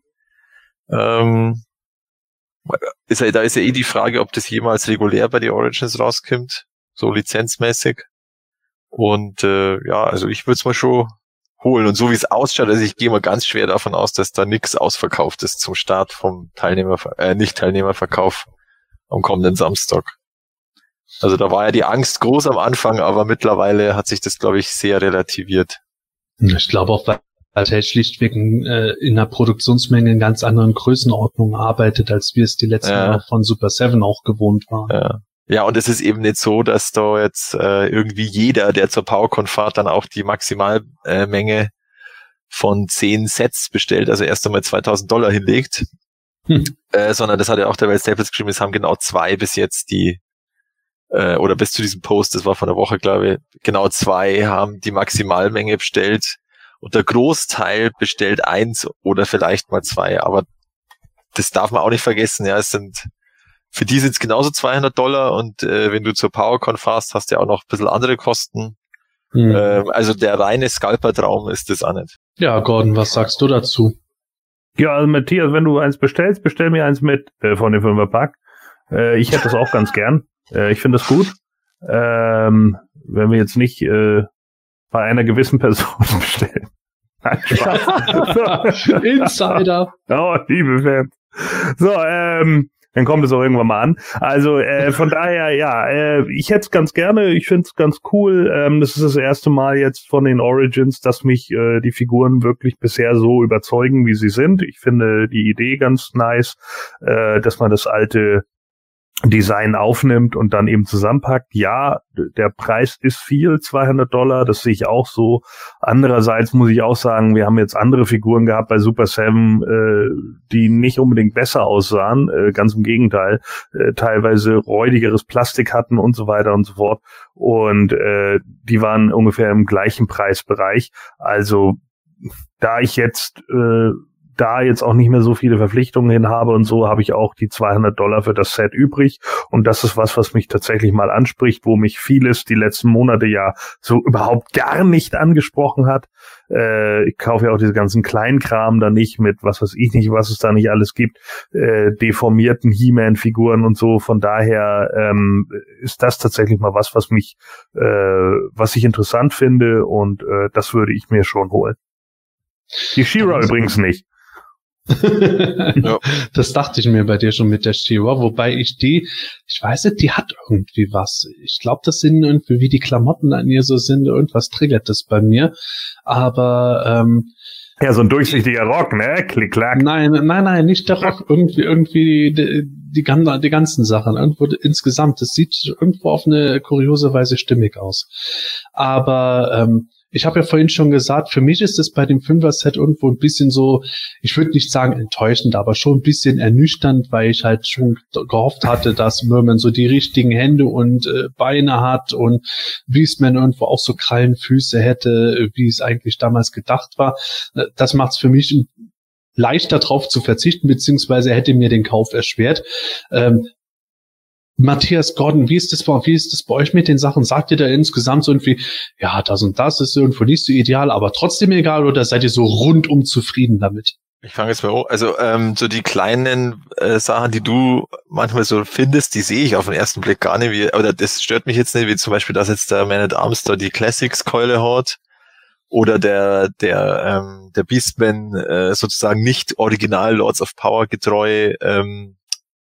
Ähm, ist ja, da ist ja eh die Frage, ob das jemals regulär bei die Origins rauskommt, so lizenzmäßig. Und äh, ja, also ich würde es mal schon holen. Und so wie es ausschaut, also ich gehe mal ganz schwer davon aus, dass da nichts ausverkauft ist zum Start vom Teilnehmer, äh, Nicht-Teilnehmerverkauf am kommenden Samstag. Also da war ja die Angst groß am Anfang, aber mittlerweile hat sich das, glaube ich, sehr relativiert. Ich glaube auch, weil Mattel schlichtweg äh, in einer Produktionsmenge in ganz anderen Größenordnungen arbeitet, als wir es die letzten Ja. Jahre von Super Seven auch gewohnt waren. Ja. Ja, und es ist eben nicht so, dass da jetzt äh, irgendwie jeder, der zur PowerCon fährt, dann auch die Maximalmenge äh, Menge von zehn Sets bestellt, also erst einmal zweitausend Dollar hinlegt, Hm. äh, sondern das hat ja auch der Welt Staples geschrieben, es haben genau zwei bis jetzt die, äh, oder bis zu diesem Post, das war von der Woche, glaube ich, genau zwei haben die Maximalmenge bestellt und der Großteil bestellt eins oder vielleicht mal zwei, aber das darf man auch nicht vergessen, ja, es sind für die sind es genauso zweihundert Dollar und äh, wenn du zur PowerCon fährst, hast du ja auch noch ein bisschen andere Kosten. Hm. Ähm, also der reine Scalper-Traum ist das auch nicht. Ja, Gordon, was sagst du dazu? Ja, also Matthias, wenn du eins bestellst, bestell mir eins mit äh, von dem Fünferpack. Äh, ich hätte das auch ganz gern. Äh, ich finde das gut. Ähm, wenn wir jetzt nicht äh, bei einer gewissen Person bestellen. Nein, Spaß. Insider. Oh, liebe Fans. So, ähm, dann kommt es auch irgendwann mal an. Also äh, von daher, ja, äh, ich hätte es ganz gerne. Ich finde es ganz cool. Ähm, das ist das erste Mal jetzt von den Origins, dass mich äh, die Figuren wirklich bisher so überzeugen, wie sie sind. Ich finde die Idee ganz nice, äh, dass man das alte Design aufnimmt und dann eben zusammenpackt. Ja, der Preis ist viel, zweihundert Dollar, das sehe ich auch so. Andererseits muss ich auch sagen, wir haben jetzt andere Figuren gehabt bei Super Seven, äh, die nicht unbedingt besser aussahen, äh, ganz im Gegenteil, äh, teilweise räudigeres Plastik hatten und so weiter und so fort. Und äh, die waren ungefähr im gleichen Preisbereich. Also da ich jetzt äh, da jetzt auch nicht mehr so viele Verpflichtungen hin habe und so, habe ich auch die zweihundert Dollar für das Set übrig. Und das ist was, was mich tatsächlich mal anspricht, wo mich vieles die letzten Monate ja so überhaupt gar nicht angesprochen hat. Äh, ich kaufe ja auch diese ganzen Kleinkram da nicht mit, was weiß ich nicht, was es da nicht alles gibt, äh, deformierten He-Man-Figuren und so. Von daher ähm, ist das tatsächlich mal was, was mich, äh, was ich interessant finde und äh, das würde ich mir schon holen. Die She-Ra übrigens nicht. Ja. Das dachte ich mir bei dir schon mit der She-Ra, wobei ich die, ich weiß nicht, die hat irgendwie was. Ich glaube, das sind irgendwie, wie die Klamotten an ihr so sind, irgendwas triggert das bei mir. Aber ähm, Ja, so ein durchsichtiger Rock, ne? Klick, klack. nein, nein, nein, nicht der Rock, irgendwie, irgendwie die, die, ganzen, die ganzen Sachen. Irgendwo insgesamt, das sieht irgendwo auf eine kuriose Weise stimmig aus. Aber ähm, ich habe ja vorhin schon gesagt, für mich ist es bei dem Fünfer-Set irgendwo ein bisschen so, ich würde nicht sagen enttäuschend, aber schon ein bisschen ernüchternd, weil ich halt schon gehofft hatte, dass Merman so die richtigen Hände und äh, Beine hat und Beastman irgendwo auch so Krallenfüße hätte, wie es eigentlich damals gedacht war. Das macht es für mich leichter drauf zu verzichten, beziehungsweise hätte mir den Kauf erschwert. Ähm, Matthias, Gordon, wie ist das bei, wie ist das bei euch mit den Sachen? Sagt ihr da insgesamt so irgendwie, ja, das und das ist irgendwo nicht so ideal, aber trotzdem egal, oder seid ihr so rundum zufrieden damit? Ich fange jetzt mal hoch. Also ähm, so die kleinen äh, Sachen, die du manchmal so findest, die sehe ich auf den ersten Blick gar nicht. Wie, oder das stört mich jetzt nicht, wie zum Beispiel, dass jetzt der Man at Arms da die Classics-Keule hat oder der der ähm, der Beastman äh, sozusagen nicht original Lords of Power getreu ähm,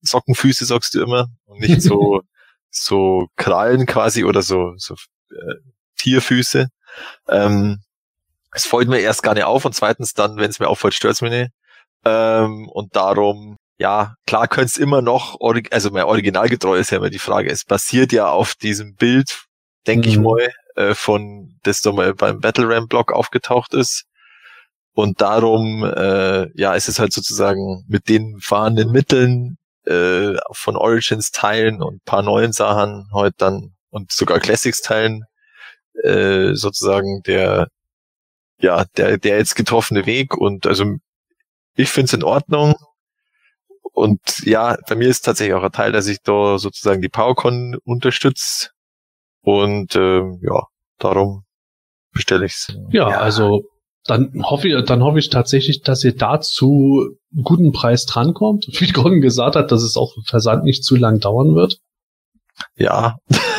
Sockenfüße, sagst du immer, und nicht so so Krallen quasi oder so so äh, Tierfüße. Ähm, es fällt mir erst gar nicht auf und zweitens dann, wenn es mir auffällt, stört es mich nicht. Ähm, und darum, ja, klar könnte es immer noch, also mein originalgetreu ist ja immer die Frage, es basiert ja auf diesem Bild, denke mhm. ich mal, äh, von, das da mal beim Battle-Ram-Blog aufgetaucht ist. Und darum, äh, ja, ist es halt sozusagen mit den fahrenden Mitteln äh, von Origins teilen und ein paar neuen Sachen heute dann und sogar Classics teilen, äh, sozusagen der, ja, der, der jetzt getroffene Weg. Und also ich finde es in Ordnung. Und ja, bei mir ist tatsächlich auch ein Teil, dass ich da sozusagen die PowerCon unterstütze. Und ähm, ja, darum bestelle ich's. Ja, ja, also dann hoffe ich, dann hoffe ich tatsächlich, dass ihr dazu einen guten Preis drankommt. Wie Gordon gesagt hat, dass es auch im Versand nicht zu lang dauern wird. Ja.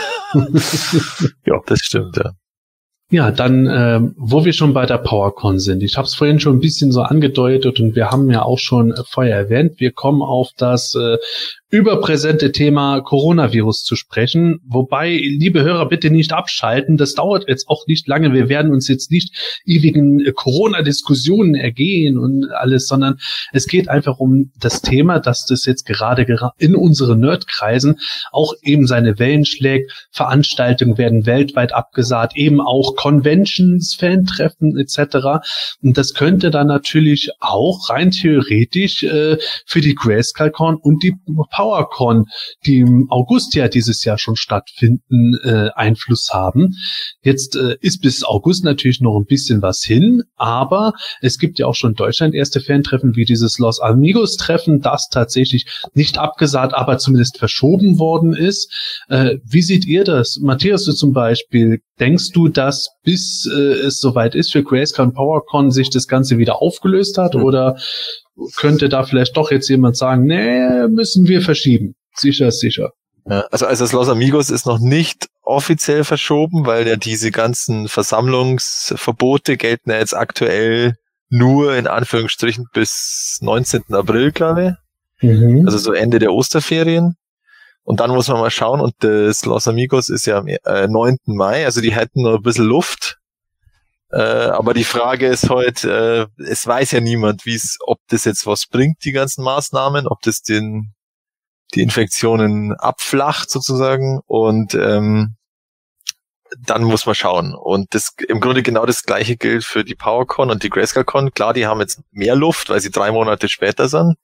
Ja, das stimmt, ja. Ja, dann, ähm, wo wir schon bei der PowerCon sind. Ich habe es vorhin schon ein bisschen so angedeutet und wir haben ja auch schon äh, vorher erwähnt, wir kommen auf das äh, überpräsente Thema Coronavirus zu sprechen. Wobei, liebe Hörer, bitte nicht abschalten. Das dauert jetzt auch nicht lange. Wir werden uns jetzt nicht ewigen äh, Corona-Diskussionen ergehen und alles, sondern es geht einfach um das Thema, dass das jetzt gerade in unseren Nerdkreisen auch eben seine Wellen schlägt. Veranstaltungen werden weltweit abgesagt, eben auch Conventions, Fan-Treffen et cetera. Und das könnte dann natürlich auch rein theoretisch äh, für die Grayscale-Con und die PowerCon, die im August ja dieses Jahr schon stattfinden, äh, Einfluss haben. Jetzt äh, ist bis August natürlich noch ein bisschen was hin, aber es gibt ja auch schon in Deutschland erste Fan-Treffen wie dieses Los Amigos-Treffen, das tatsächlich nicht abgesagt, aber zumindest verschoben worden ist. Äh, wie seht ihr das? Matthias, du zum Beispiel, denkst du, dass bis äh, es soweit ist für Grayscale und PowerCon sich das Ganze wieder aufgelöst hat, mhm. oder könnte da vielleicht doch jetzt jemand sagen, nee, müssen wir verschieben? Sicher ist sicher. Ja, also, also das Los Amigos ist noch nicht offiziell verschoben, weil ja diese ganzen Versammlungsverbote gelten ja jetzt aktuell nur in Anführungsstrichen bis neunzehnten April, glaube ich. Mhm. Also so Ende der Osterferien. Und dann muss man mal schauen, und das Los Amigos ist ja am äh, neunten Mai, also die hätten noch ein bisschen Luft. Äh, aber die Frage ist heute, äh, es weiß ja niemand, wie es, ob das jetzt was bringt, die ganzen Maßnahmen, ob das den die Infektionen abflacht sozusagen, und ähm, dann muss man schauen. Und das im Grunde genau das Gleiche gilt für die PowerCon und die GrayscaleCon. Klar, die haben jetzt mehr Luft, weil sie drei Monate später sind.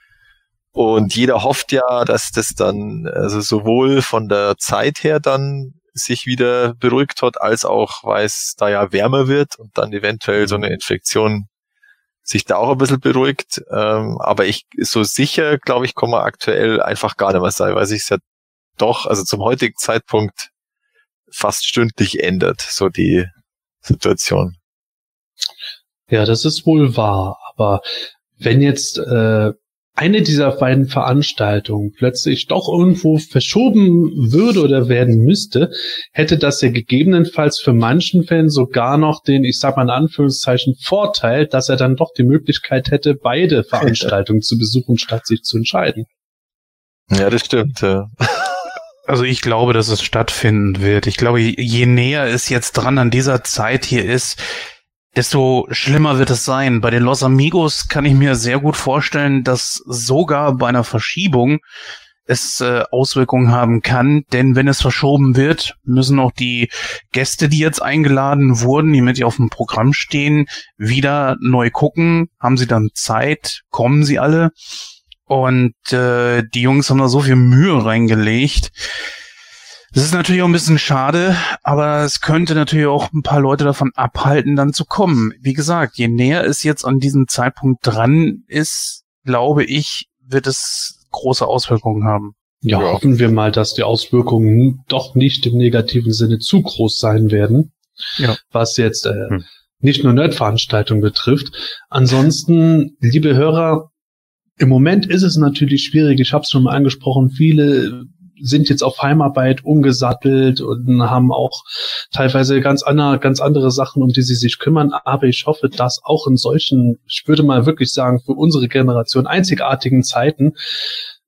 Und jeder hofft ja, dass das dann also sowohl von der Zeit her dann sich wieder beruhigt hat, als auch, weil es da ja wärmer wird und dann eventuell so eine Infektion sich da auch ein bisschen beruhigt. Ähm, aber ich so sicher, glaube ich, kann man aktuell einfach gar nicht mehr sein, weil sich es ja doch, also zum heutigen Zeitpunkt fast stündlich ändert, so die Situation. Ja, das ist wohl wahr. Aber wenn jetzt äh, eine dieser beiden Veranstaltungen plötzlich doch irgendwo verschoben würde oder werden müsste, hätte das ja gegebenenfalls für manchen Fan sogar noch den, ich sag mal in Anführungszeichen, Vorteil, dass er dann doch die Möglichkeit hätte, beide Veranstaltungen zu besuchen, statt sich zu entscheiden. Ja, das stimmt, ja. Also ich glaube, dass es stattfinden wird. Ich glaube, je näher es jetzt dran an dieser Zeit hier ist, desto schlimmer wird es sein. Bei den Los Amigos kann ich mir sehr gut vorstellen, dass sogar bei einer Verschiebung es äh, Auswirkungen haben kann, denn wenn es verschoben wird, müssen auch die Gäste, die jetzt eingeladen wurden, die mit auf dem Programm stehen, wieder neu gucken. Haben sie dann Zeit? Kommen sie alle? Und äh, die Jungs haben da so viel Mühe reingelegt. Das ist natürlich auch ein bisschen schade, aber es könnte natürlich auch ein paar Leute davon abhalten, dann zu kommen. Wie gesagt, je näher es jetzt an diesem Zeitpunkt dran ist, glaube ich, wird es große Auswirkungen haben. Ja, ja, hoffen wir mal, dass die Auswirkungen doch nicht im negativen Sinne zu groß sein werden, ja. Was jetzt äh, hm. nicht nur Nerd-Veranstaltungen betrifft. Ansonsten, liebe Hörer, im Moment ist es natürlich schwierig, ich habe es schon mal angesprochen, viele sind jetzt auf Heimarbeit umgesattelt und haben auch teilweise ganz andere, ganz andere Sachen, um die sie sich kümmern. Aber ich hoffe, dass auch in solchen, ich würde mal wirklich sagen, für unsere Generation einzigartigen Zeiten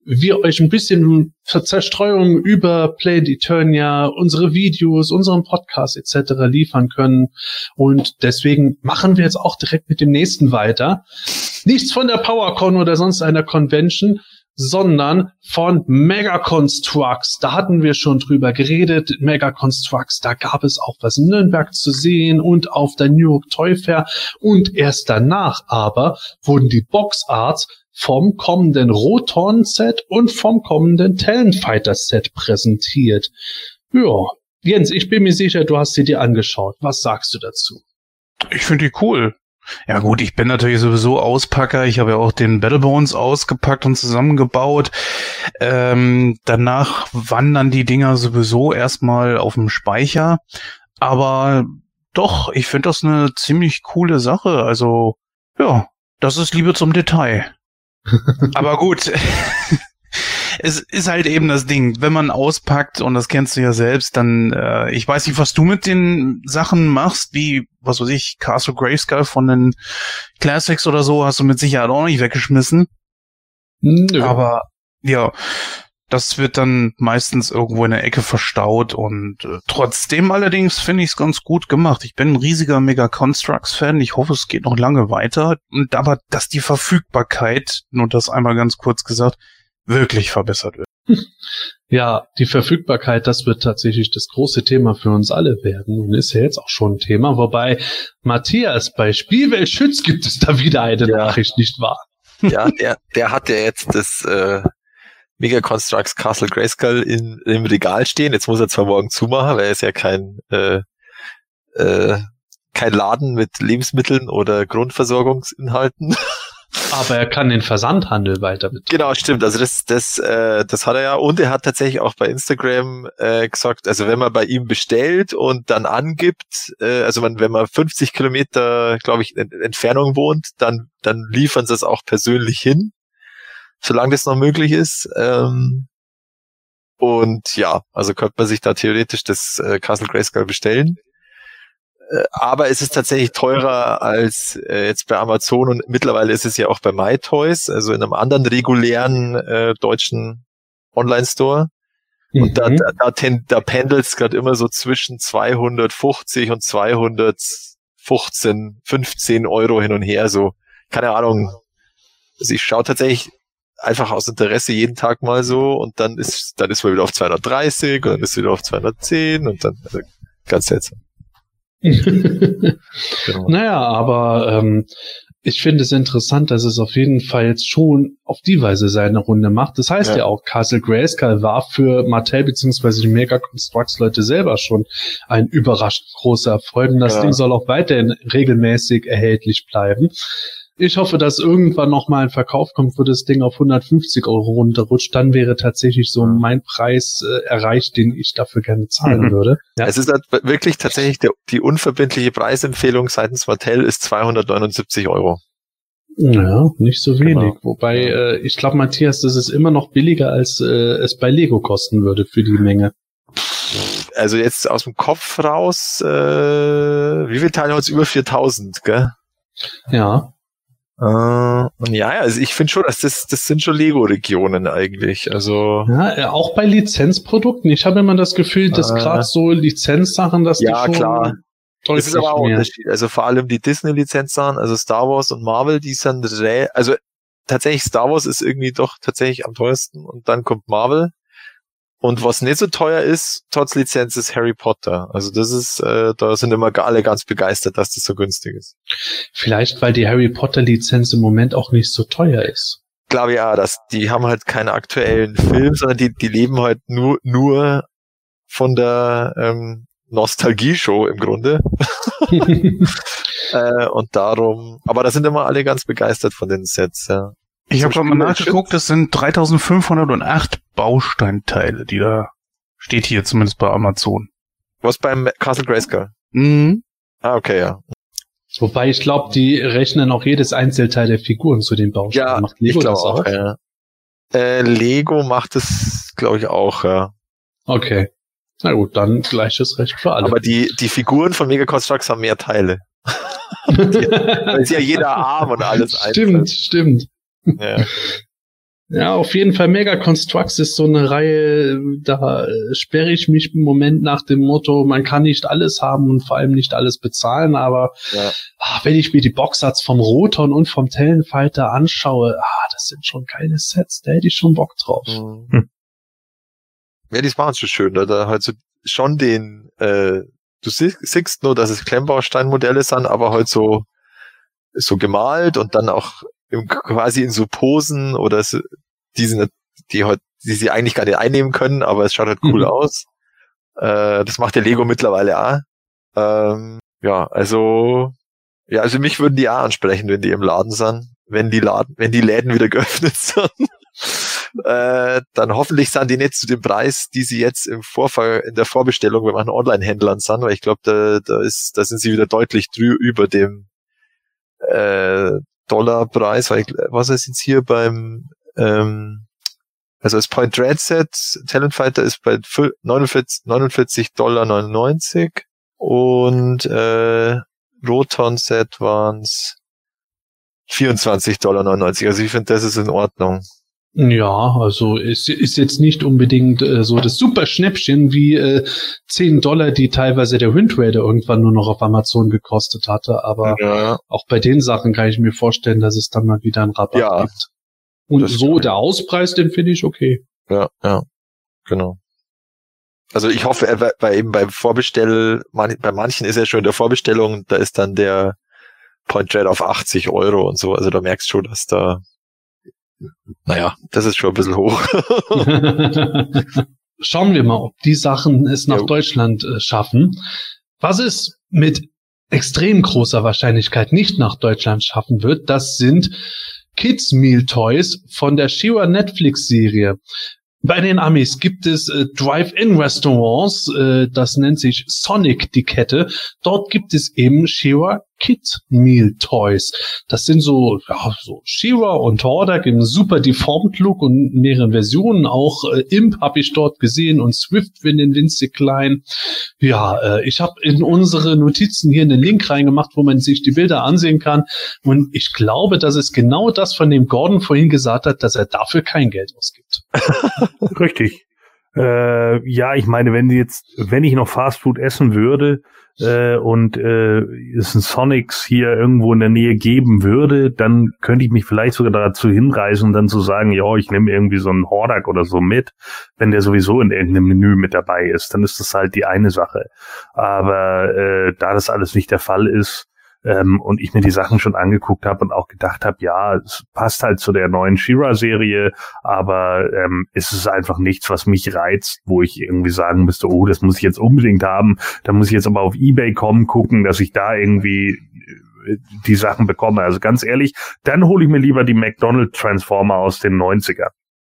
wir euch ein bisschen Zerstreuung über Planet Eternia, unsere Videos, unseren Podcast et cetera liefern können. Und deswegen machen wir jetzt auch direkt mit dem nächsten weiter. Nichts von der PowerCon oder sonst einer Convention, sondern von Mega Construx. Da hatten wir schon drüber geredet. Mega Construx, da gab es auch was in Nürnberg zu sehen und auf der New York Toy Fair. Und erst danach aber wurden die Boxarts vom kommenden Roton-Set und vom kommenden Talonfighter-Set präsentiert. Ja, Jens, ich bin mir sicher, du hast sie dir angeschaut. Was sagst du dazu? Ich finde die cool. Ja gut, ich bin natürlich sowieso Auspacker. Ich habe ja auch den Battlebones ausgepackt und zusammengebaut. Ähm, danach wandern die Dinger sowieso erstmal auf dem Speicher. Aber doch, ich finde das eine ziemlich coole Sache. Also, ja, das ist Liebe zum Detail. Aber gut, es ist halt eben das Ding, wenn man auspackt, und das kennst du ja selbst, dann, äh, ich weiß nicht, was du mit den Sachen machst, wie, was weiß ich, Castle Grayskull von den Classics oder so, hast du mit Sicherheit auch nicht weggeschmissen. Nö. Aber, ja, das wird dann meistens irgendwo in der Ecke verstaut und äh, trotzdem allerdings finde ich es ganz gut gemacht. Ich bin ein riesiger Mega Construx-Fan. Ich hoffe, es geht noch lange weiter. Und aber, dass die Verfügbarkeit, nur das einmal ganz kurz gesagt, wirklich verbessert wird. Ja, die Verfügbarkeit, das wird tatsächlich das große Thema für uns alle werden und ist ja jetzt auch schon ein Thema. Wobei, Matthias, bei Spielwelt Schütz gibt es da wieder eine Ja. Nachricht, nicht wahr? Ja, der, der hat ja jetzt das äh, Mega Construx Castle Grayskull in, im Regal stehen. Jetzt muss er zwar morgen zumachen, weil er ist ja kein äh, äh, kein Laden mit Lebensmitteln oder Grundversorgungsinhalten. Aber er kann den Versandhandel weiter betreiben. Genau, stimmt. Also das, das, äh, das hat er ja. Und er hat tatsächlich auch bei Instagram äh, gesagt, also wenn man bei ihm bestellt und dann angibt, äh, also man, wenn man fünfzig Kilometer, glaube ich, in Entfernung wohnt, dann, dann liefern sie es auch persönlich hin, solange das noch möglich ist. Ähm, und ja, also könnte man sich da theoretisch das äh, Castle Grayskull bestellen. Aber es ist tatsächlich teurer als äh, jetzt bei Amazon und mittlerweile ist es ja auch bei MyToys, also in einem anderen regulären äh, deutschen Online-Store. Und mhm. da, da, da, ten, da pendelt es gerade immer so zwischen zweihundertfünfzig und zweihundertfünfzehn, fünfzehn Euro hin und her. So, keine Ahnung. Also ich schaue tatsächlich einfach aus Interesse jeden Tag mal so und dann ist dann ist man wieder auf zweihundertdreißig und dann ist wieder auf zweihundertzehn und dann also ganz seltsam. Genau. Naja, aber ähm, ich finde es interessant, dass es auf jeden Fall jetzt schon auf die Weise seine Runde macht. Das heißt ja, ja auch, Castle Grayskull war für Mattel bzw. die Mega Construx Leute selber schon ein überraschend großer Erfolg und das ja. Ding soll auch weiterhin regelmäßig erhältlich bleiben. Ich hoffe, dass irgendwann noch mal ein Verkauf kommt, wo das Ding auf hundertfünfzig Euro runterrutscht. Dann wäre tatsächlich so mein Preis äh, erreicht, den ich dafür gerne zahlen mhm. würde. Ja. Es ist halt wirklich tatsächlich der, die unverbindliche Preisempfehlung seitens Mattel ist zweihundertneunundsiebzig Euro. Ja, nicht so wenig. Genau. Wobei, äh, ich glaube, Matthias, das ist immer noch billiger, als äh, es bei Lego kosten würde für die Menge. Also jetzt aus dem Kopf raus, äh, wie viele Teile hat es? Über viertausend, gell? Ja. Uh, und ja, also ich finde schon, dass das, das sind schon Lego-Regionen eigentlich. Also ja, auch bei Lizenzprodukten. Ich habe immer das Gefühl, dass uh, gerade so Lizenzsachen, dass ja die schon klar. Das ist aber auch ein mehr. Unterschied. Also vor allem die Disney-Lizenzsachen, also Star Wars und Marvel, die sind re- also tatsächlich Star Wars ist irgendwie doch tatsächlich am teuersten und dann kommt Marvel. Und was nicht so teuer ist, trotz Lizenz, ist Harry Potter. Also das ist, äh, da sind immer alle ganz begeistert, dass das so günstig ist. Vielleicht, weil die Harry Potter Lizenz im Moment auch nicht so teuer ist. Glaube ja, dass die haben halt keine aktuellen Filme, sondern die, die leben halt nur, nur von der ähm, Nostalgie-Show im Grunde. äh, und darum, aber da sind immer alle ganz begeistert von den Sets, ja. Ich habe gerade mal nachgeguckt, das sind dreitausendfünfhundertacht Bausteinteile, die da steht hier, zumindest bei Amazon. Was beim Castle Grayskull? Mhm. Ah, okay, ja. Wobei ich glaube, die rechnen auch jedes Einzelteil der Figuren zu den Bausteinen. Ja, macht Lego ich glaube das auch, auch? ja. Äh, Lego macht es, glaube ich, auch, ja. Okay. Na gut, dann gleiches Recht für alle. Aber die, die Figuren von Mega Construx haben mehr Teile. Weil ist ja jeder Arm und alles Stimmt, einzeln. stimmt. Ja. Ja, auf jeden Fall Mega Constructs ist so eine Reihe, da sperre ich mich im Moment nach dem Motto, man kann nicht alles haben und vor allem nicht alles bezahlen, aber ja. ach, wenn ich mir die Boxsets vom Roton und vom Talonfighter anschaue, ah, das sind schon geile Sets, da hätte ich schon Bock drauf. Mhm. Ja, die waren schon schön, oder? Halt so schon den, äh, du siehst nur, dass es Klemmbausteinmodelle sind, aber halt so, so gemalt und dann auch im, quasi in so Posen oder so, die sind, die halt, die sie eigentlich gar nicht einnehmen können, aber es schaut halt cool mhm. aus. Äh, das macht der Lego mittlerweile auch. Ähm, ja, also, ja, also mich würden die auch ansprechen, wenn die im Laden sind, wenn die Laden, wenn die Läden wieder geöffnet sind. äh, dann hoffentlich sind die nicht zu dem Preis, die sie jetzt im Vorfall, in der Vorbestellung bei manchen Online-Händlern sind, weil ich glaube, da, da ist, da sind sie wieder deutlich drü- über dem, äh, Dollarpreis, weil ich, was ist jetzt hier beim, ähm, also das Point Dread Set, Talonfighter ist bei neunundvierzig Dollar neunundneunzig und äh, Roton Set waren's vierundzwanzig Dollar neunundneunzig. Also ich finde, das ist in Ordnung. Ja, also es ist jetzt nicht unbedingt äh, so das super Schnäppchen wie äh, zehn Dollar, die teilweise der Wind Raider irgendwann nur noch auf Amazon gekostet hatte, aber ja. auch bei den Sachen kann ich mir vorstellen, dass es dann mal wieder einen Rabatt ja. gibt. Und so der Auspreis, den finde ich okay. Ja, ja, genau. Also ich hoffe, er bei eben beim Vorbestell, man, bei manchen ist er schon in der Vorbestellung, da ist dann der Point Dread auf achtzig Euro und so, also da merkst du schon, dass da naja, das ist schon ein bisschen hoch. Schauen wir mal, ob die Sachen es nach jo. Deutschland äh, schaffen. Was es mit extrem großer Wahrscheinlichkeit nicht nach Deutschland schaffen wird, das sind Kids Meal Toys von der She-Ra Netflix-Serie. Bei den Amis gibt es äh, Drive-In-Restaurants, äh, das nennt sich Sonic, die Kette. Dort gibt es eben She-Ra Kid Meal Toys. Das sind so, ja, so She-Ra und Hordak im super deformed Look und mehreren Versionen. Auch äh, Imp habe ich dort gesehen und Swiftwind in winzig klein. Ja, äh, ich habe in unsere Notizen hier einen Link reingemacht, wo man sich die Bilder ansehen kann. Und ich glaube, das ist genau das, von dem Gordon vorhin gesagt hat, dass er dafür kein Geld ausgibt. Richtig. Äh, ja, ich meine, wenn jetzt, wenn ich noch Fastfood essen würde äh, und äh, es ein Sonics hier irgendwo in der Nähe geben würde, dann könnte ich mich vielleicht sogar dazu hinreißen, dann zu sagen, ja, ich nehme irgendwie so einen Hordak oder so mit, wenn der sowieso in irgendeinem Menü mit dabei ist, dann ist das halt die eine Sache. Aber äh, da das alles nicht der Fall ist, Ähm, und ich mir die Sachen schon angeguckt habe und auch gedacht habe, ja, es passt halt zu der neuen She-Ra-Serie, aber ähm, es ist einfach nichts, was mich reizt, wo ich irgendwie sagen müsste, oh, das muss ich jetzt unbedingt haben, da muss ich jetzt aber auf eBay kommen, gucken, dass ich da irgendwie die Sachen bekomme. Also ganz ehrlich, dann hole ich mir lieber die McDonald-Transformer aus den neunzigern.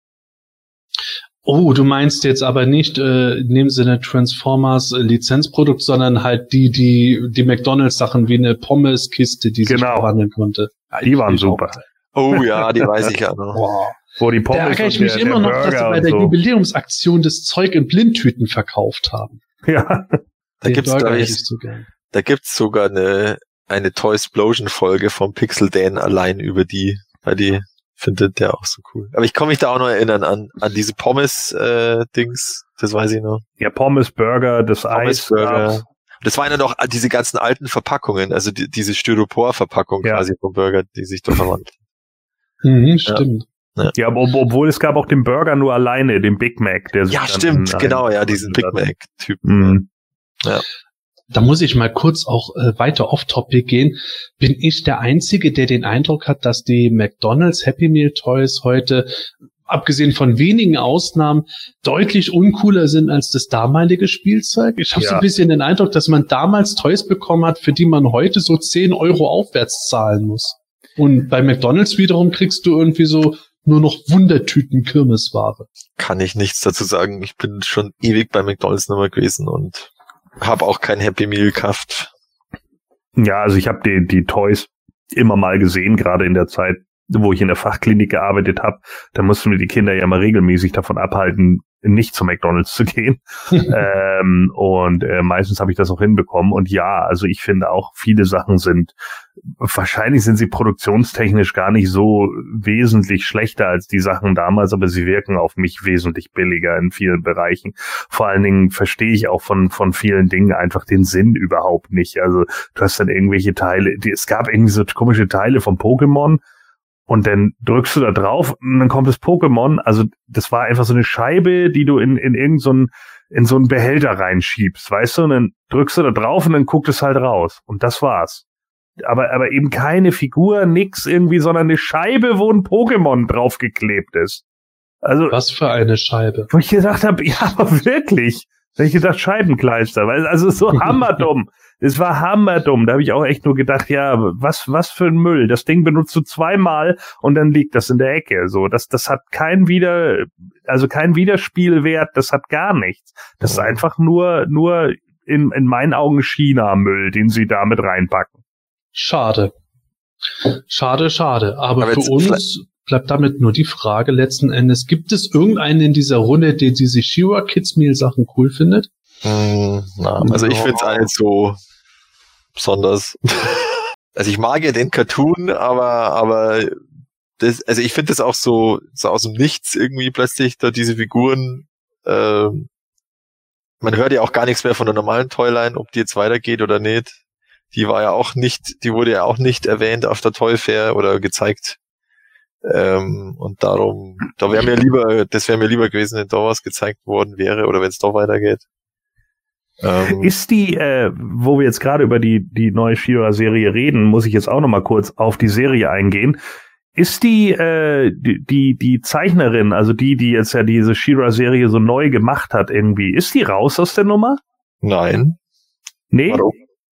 Oh, du meinst jetzt aber nicht äh, in dem Sinne Transformers äh, Lizenzprodukt, sondern halt die die die McDonald's Sachen wie eine Pommes-Kiste, die genau. sich verwandeln konnte. Die waren super. Oh ja, die weiß ich ja noch. Wow. Wo die Pommes da ärgere ich mich der, immer der noch, dass sie bei der so. Jubiläumsaktion das Zeug in Blindtüten verkauft haben. Ja. Da gibt's, da, ich, so da gibt's sogar eine eine Toysplosion-Folge vom Pixel Dan allein über die, weil die findet der auch so cool. Aber ich kann mich da auch noch erinnern an an diese Pommes-Dings, äh, das weiß ich noch. Ja, Pommes, Burger, das Pommes, Eis. Burger. Das waren ja noch diese ganzen alten Verpackungen, also die, diese Styropor-Verpackung ja. quasi vom Burger, die sich da verwandeln. Mhm, stimmt. Ja, ja ob, obwohl es gab auch den Burger nur alleine, den Big Mac. Der ja, stimmt, genau, ja, diesen Big Mac-Typen. Mhm. Ja. Da muss ich mal kurz auch äh, weiter off-topic gehen. Bin ich der Einzige, der den Eindruck hat, dass die McDonald's Happy Meal Toys heute, abgesehen von wenigen Ausnahmen, deutlich uncooler sind als das damalige Spielzeug? Ich habe ja. so ein bisschen den Eindruck, dass man damals Toys bekommen hat, für die man heute so zehn Euro aufwärts zahlen muss. Und bei McDonald's wiederum kriegst du irgendwie so nur noch Wundertüten Kirmesware. Kann ich nichts dazu sagen. Ich bin schon ewig bei McDonald's nochmal gewesen und habe auch kein Happy Meal gekauft. Ja, also ich habe die, die Toys immer mal gesehen, gerade in der Zeit, wo ich in der Fachklinik gearbeitet habe. Da mussten wir die Kinder ja mal regelmäßig davon abhalten, nicht zu McDonald's zu gehen. ähm, und äh, meistens habe ich das auch hinbekommen. Und ja, also ich finde auch, viele Sachen sind, wahrscheinlich sind sie produktionstechnisch gar nicht so wesentlich schlechter als die Sachen damals, aber sie wirken auf mich wesentlich billiger in vielen Bereichen. Vor allen Dingen verstehe ich auch von von vielen Dingen einfach den Sinn überhaupt nicht. Also du hast dann irgendwelche Teile, die, es gab irgendwie so komische Teile von Pokémon, und dann drückst du da drauf und dann kommt das Pokémon. Also das war einfach so eine Scheibe, die du in in irgend so ein, in so einen Behälter reinschiebst, weißt du? Und dann drückst du da drauf und dann guckt es halt raus. Und das war's. Aber aber eben keine Figur, nix irgendwie, sondern eine Scheibe, wo ein Pokémon draufgeklebt ist. Also was für eine Scheibe. Wo ich gesagt habe, ja, aber wirklich. Da hab ich gedacht, Scheibenkleister, weil also so hammerdumm. Es war hammerdumm. Da habe ich auch echt nur gedacht, ja, was was für ein Müll. Das Ding benutzt du zweimal und dann liegt das in der Ecke. So, das das hat kein wieder, also kein Wiederspielwert. Das hat gar nichts. Das ist einfach nur nur in in meinen Augen China-Müll, den sie da mit reinpacken. Schade, schade, schade. Aber, Aber für uns bleibt damit nur die Frage letzten Endes: Gibt es irgendeinen in dieser Runde, der diese She-Ra Kids Meal Sachen cool findet? Mm, na, also ich finde es alles so besonders. Also ich mag ja den Cartoon, aber aber das, also ich finde das auch so, so aus dem Nichts irgendwie plötzlich da diese Figuren. Äh, man hört ja auch gar nichts mehr von der normalen Toyline, ob die jetzt weitergeht oder nicht. Die war ja auch nicht, die wurde ja auch nicht erwähnt auf der Toy Fair oder gezeigt. Ähm, und darum, da wäre mir lieber, das wäre mir lieber gewesen, wenn da was gezeigt worden wäre oder wenn es doch weitergeht. Ähm, ist die, äh, wo wir jetzt gerade über die die neue She-Ra-Serie reden, muss ich jetzt auch noch mal kurz auf die Serie eingehen. Ist die, äh, die die die Zeichnerin, also die, die jetzt ja diese She-Ra-Serie so neu gemacht hat irgendwie, ist die raus aus der Nummer? Nein. Nee? Warum?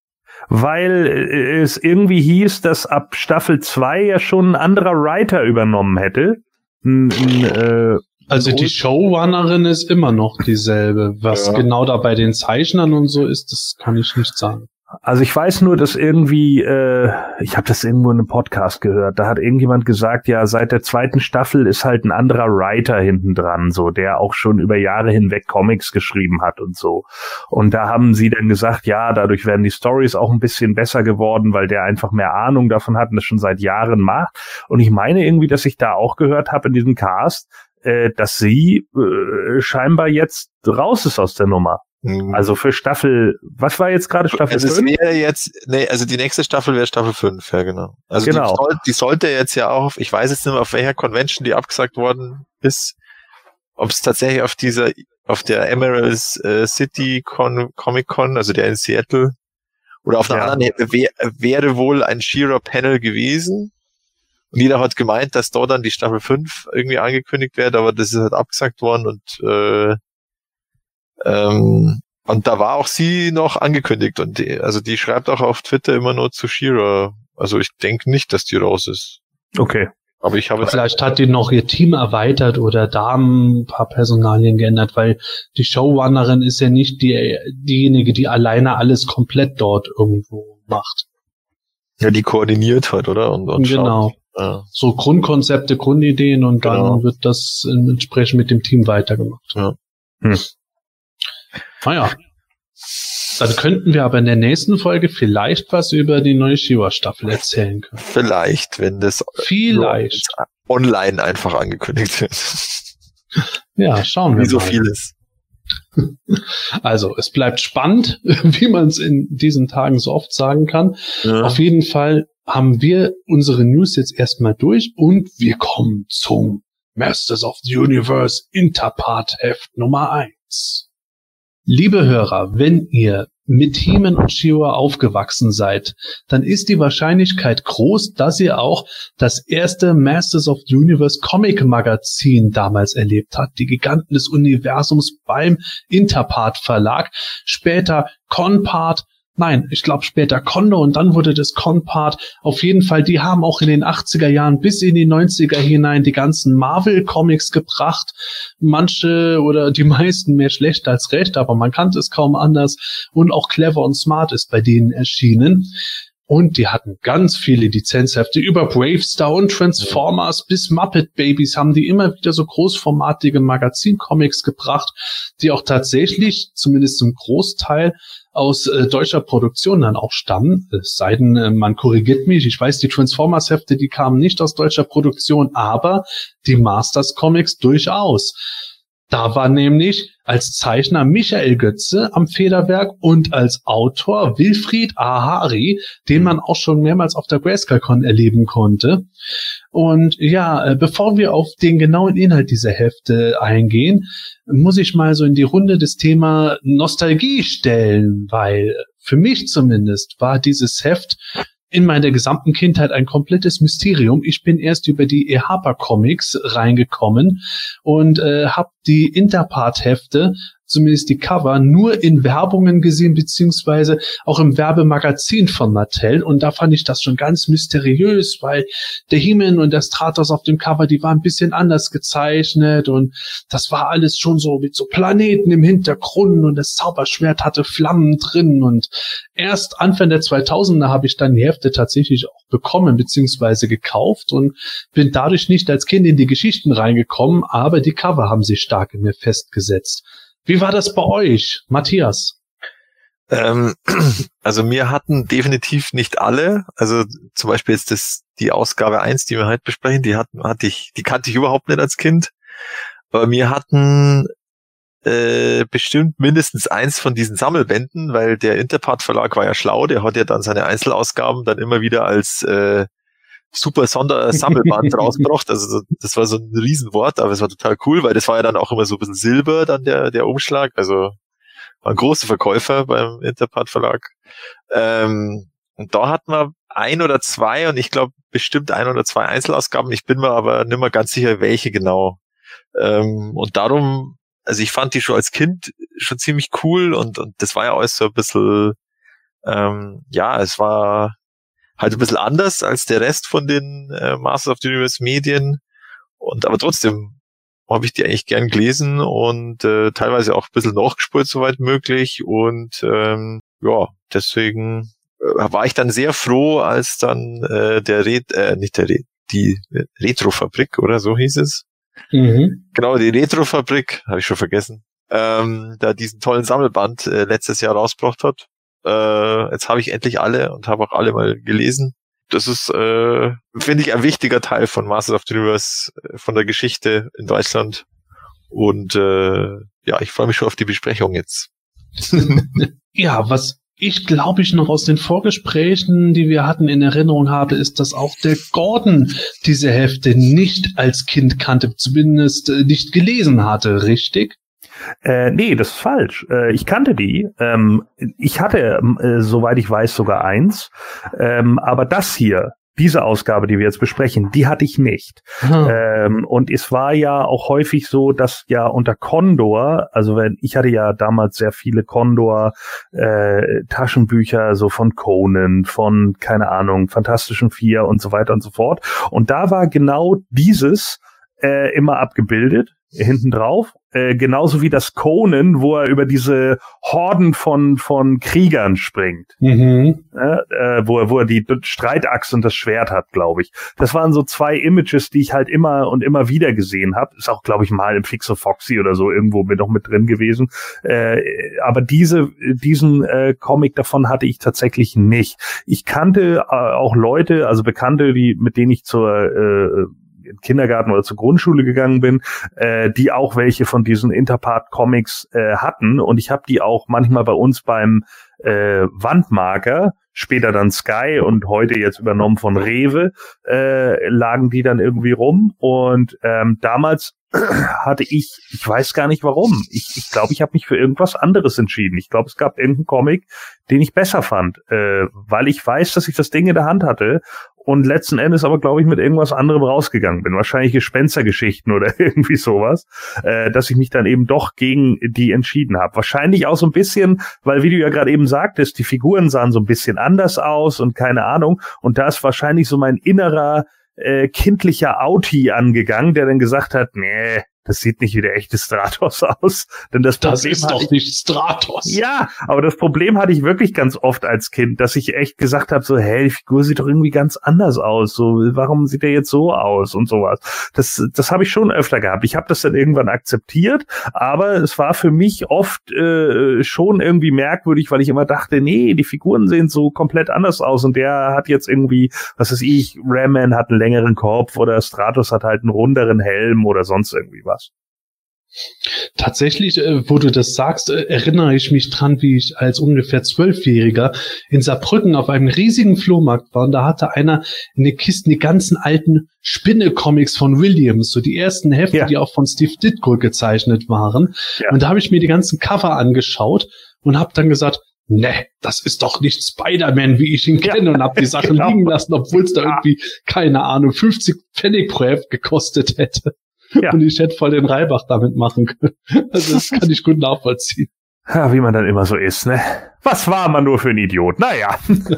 Weil äh, es irgendwie hieß, dass ab Staffel zwei ja schon ein anderer Writer übernommen hätte. N, n, äh, Also die Showrunnerin ist immer noch dieselbe. Was ja. genau da bei den Zeichnern und so ist, das kann ich nicht sagen. Also ich weiß nur, dass irgendwie, äh, ich habe das irgendwo in einem Podcast gehört, da hat irgendjemand gesagt, ja, seit der zweiten Staffel ist halt ein anderer Writer hinten dran, so, der auch schon über Jahre hinweg Comics geschrieben hat und so. Und da haben sie dann gesagt, ja, dadurch werden die Stories auch ein bisschen besser geworden, weil der einfach mehr Ahnung davon hat und das schon seit Jahren macht. Und ich meine irgendwie, dass ich da auch gehört habe in diesem Cast, äh, dass sie äh, scheinbar jetzt raus ist aus der Nummer. Also für Staffel, was war jetzt gerade Staffel also fünf? Es wäre jetzt, nee, also die nächste Staffel wäre Staffel fünf, ja genau. Also genau. Die, soll, die sollte jetzt ja auch, ich weiß jetzt nicht mehr, auf welcher Convention die abgesagt worden ist, ob es tatsächlich auf dieser, auf der Emerald äh, City Con, Comic Con, also der in Seattle, oder auf einer ja. anderen, wär, wäre wohl ein She-Ra-Panel gewesen. Und jeder hat gemeint, dass dort dann die Staffel fünf irgendwie angekündigt wird, aber das ist halt abgesagt worden und äh, Ähm, und da war auch sie noch angekündigt und die, also die schreibt auch auf Twitter immer nur zu She-Ra. Also ich denke nicht, dass die raus ist. Okay. Aber ich habe vielleicht hat die noch ihr Team erweitert oder da ein paar Personalien geändert, weil die Showrunnerin ist ja nicht die diejenige, die alleine alles komplett dort irgendwo macht. Ja, die koordiniert halt, oder? Und, und genau. Schaut. Ja. So Grundkonzepte, Grundideen und genau. dann wird das entsprechend mit dem Team weitergemacht. Ja. Hm. Naja, dann könnten wir aber in der nächsten Folge vielleicht was über die neue She-Ra-Staffel erzählen können. Vielleicht, wenn das vielleicht online einfach angekündigt wird. Ja, schauen wir Wie so mal. vieles. Also, es bleibt spannend, wie man es in diesen Tagen so oft sagen kann. Ja. Auf jeden Fall haben wir unsere News jetzt erstmal durch und wir kommen zum Masters of the Universe Interpart Heft Nummer eins. Liebe Hörer, wenn ihr mit He-Man und She-Ra aufgewachsen seid, dann ist die Wahrscheinlichkeit groß, dass ihr auch das erste Masters of the Universe Comic Magazin damals erlebt habt, die Giganten des Universums beim Interpart Verlag, später Conpart, nein, ich glaube später Kondo und dann wurde das Conpart. Auf jeden Fall, die haben auch in den achtziger Jahren bis in die neunziger hinein die ganzen Marvel-Comics gebracht. Manche oder die meisten mehr schlecht als recht, aber man kannte es kaum anders. Und auch Clever und Smart ist bei denen erschienen. Und die hatten ganz viele Lizenzhefte über Bravestar und Transformers ja. bis Muppet Babies haben die immer wieder so großformatige Magazincomics gebracht, die auch tatsächlich, zumindest zum Großteil, aus äh, deutscher Produktion dann auch stammen. Es sei denn, äh, man korrigiert mich. Ich weiß, die Transformers-Hefte, die kamen nicht aus deutscher Produktion, aber die Masters-Comics durchaus. Da war nämlich als Zeichner Michael Götze am Federwerk und als Autor Wilfried Ahari, den man auch schon mehrmals auf der Grayscale-Con erleben konnte. Und ja, bevor wir auf den genauen Inhalt dieser Hefte eingehen, muss ich mal so in die Runde das Thema Nostalgie stellen, weil für mich zumindest war dieses Heft in meiner gesamten Kindheit ein komplettes Mysterium. Ich bin erst über die E. Harper Comics reingekommen und äh, habe die Interpart-Hefte, zumindest die Cover, nur in Werbungen gesehen, beziehungsweise auch im Werbemagazin von Mattel. Und da fand ich das schon ganz mysteriös, weil der He-Man und der Stratos auf dem Cover, die waren ein bisschen anders gezeichnet und das war alles schon so mit so Planeten im Hintergrund und das Zauberschwert hatte Flammen drin. Und erst Anfang der zweitausender habe ich dann die Hefte tatsächlich auch bekommen, beziehungsweise gekauft und bin dadurch nicht als Kind in die Geschichten reingekommen, aber die Cover haben sich stark in mir festgesetzt. Wie war das bei euch, Matthias? Ähm, also mir hatten definitiv nicht alle, also zum Beispiel jetzt das, die Ausgabe eins, die wir heute besprechen, die hatten, hatte ich, die kannte ich überhaupt nicht als Kind, aber mir hatten äh, bestimmt mindestens eins von diesen Sammelbänden, weil der Interpart Verlag war ja schlau, der hat ja dann seine Einzelausgaben dann immer wieder als äh, super Sondersammelband rausgebracht, also das war so ein Riesenwort, aber es war total cool, weil das war ja dann auch immer so ein bisschen Silber, dann der der Umschlag, also war ein großer Verkäufer beim Interpart Verlag. Ähm, und da hatten wir ein oder zwei und ich glaube bestimmt ein oder zwei Einzelausgaben, ich bin mir aber nicht mehr ganz sicher, welche genau. Ähm, und darum, also ich fand die schon als Kind schon ziemlich cool und und das war ja alles so ein bisschen, ähm, ja, es war halt ein bisschen anders als der Rest von den äh, Masters of the Universe Medien und aber trotzdem habe ich die eigentlich gern gelesen und äh, teilweise auch ein bisschen nachgespult soweit möglich und ähm, ja, deswegen äh, war ich dann sehr froh, als dann äh, der Ret äh, nicht der Ret die Retrofabrik oder so hieß es. Mhm. Genau, die Retrofabrik, habe ich schon vergessen, ähm, da diesen tollen Sammelband äh, letztes Jahr rausgebracht hat. Äh, jetzt habe ich endlich alle und habe auch alle mal gelesen. Das ist, äh, finde ich, ein wichtiger Teil von Masters of the Universe, äh, von der Geschichte in Deutschland. Und äh, ja, ich freue mich schon auf die Besprechung jetzt. Ja, was ich glaube ich noch aus den Vorgesprächen, die wir hatten, in Erinnerung habe, ist, dass auch der Gordon diese Hefte nicht als Kind kannte, zumindest äh, nicht gelesen hatte, richtig? Äh, nee, das ist falsch. Äh, ich kannte die. Ähm, ich hatte, äh, soweit ich weiß, sogar eins. Ähm, aber das hier, diese Ausgabe, die wir jetzt besprechen, die hatte ich nicht. Hm. Ähm, und es war ja auch häufig so, dass ja unter Condor, also wenn ich hatte ja damals sehr viele Condor äh, Taschenbücher, so von Conan, von, keine Ahnung, Fantastischen Vier und so weiter und so fort. Und da war genau dieses äh, immer abgebildet, hinten drauf. Äh, genauso wie das Conan, wo er über diese Horden von von Kriegern springt. Mhm. Äh, wo er wo er die Streitaxt und das Schwert hat, glaube ich. Das waren so zwei Images, die ich halt immer und immer wieder gesehen habe. Ist auch, glaube ich, mal im Fixo Foxy oder so irgendwo mit noch mit drin gewesen. Äh, aber diese diesen äh, Comic davon hatte ich tatsächlich nicht. Ich kannte äh, auch Leute, also Bekannte, die mit denen ich zur äh, Kindergarten oder zur Grundschule gegangen bin, äh, die auch welche von diesen Interpart-Comics äh, hatten. Und ich habe die auch manchmal bei uns beim äh, Wandmarker, später dann Sky und heute jetzt übernommen von Rewe, äh, lagen die dann irgendwie rum. Und ähm, damals hatte ich, ich weiß gar nicht warum, ich ich, glaube, ich habe mich für irgendwas anderes entschieden. Ich glaube, es gab irgendeinen Comic, den ich besser fand, äh, weil ich weiß, dass ich das Ding in der Hand hatte und letzten Endes aber, glaube ich, mit irgendwas anderem rausgegangen bin. Wahrscheinlich Gespenstergeschichten oder irgendwie sowas, äh, dass ich mich dann eben doch gegen die entschieden habe. Wahrscheinlich auch so ein bisschen, weil, wie du ja gerade eben sagtest, die Figuren sahen so ein bisschen anders aus und keine Ahnung. Und da ist wahrscheinlich so mein innerer äh, kindlicher Auti angegangen, der dann gesagt hat, nee, das sieht nicht wie der echte Stratos aus. Denn das, das Problem ist doch ich, nicht Stratos. Ja, aber das Problem hatte ich wirklich ganz oft als Kind, dass ich echt gesagt habe, so, hey, die Figur sieht doch irgendwie ganz anders aus. So, warum sieht der jetzt so aus und sowas? Das, das habe ich schon öfter gehabt. Ich habe das dann irgendwann akzeptiert, aber es war für mich oft äh, schon irgendwie merkwürdig, weil ich immer dachte, nee, die Figuren sehen so komplett anders aus und der hat jetzt irgendwie, was weiß ich, Ram Man hat einen längeren Kopf oder Stratos hat halt einen runderen Helm oder sonst irgendwie was. Tatsächlich, äh, wo du das sagst, äh, erinnere ich mich dran, wie ich als ungefähr Zwölfjähriger in Saarbrücken auf einem riesigen Flohmarkt war und da hatte einer in den Kisten die ganzen alten Spinne-Comics von Williams, so die ersten Hefte, ja. die auch von Steve Ditko gezeichnet waren. Ja. Und da habe ich mir die ganzen Cover angeschaut und habe dann gesagt, ne, das ist doch nicht Spider-Man, wie ich ihn kenne, ja, und hab die Sachen genau. liegen lassen, obwohl es da ja. irgendwie, keine Ahnung, fünfzig Pfennig pro Heft gekostet hätte. Ja. Und ich hätte voll den Reibach damit machen können. Also das kann ich gut nachvollziehen. Ja, wie man dann immer so ist, ne? Was war man nur für ein Idiot? Naja.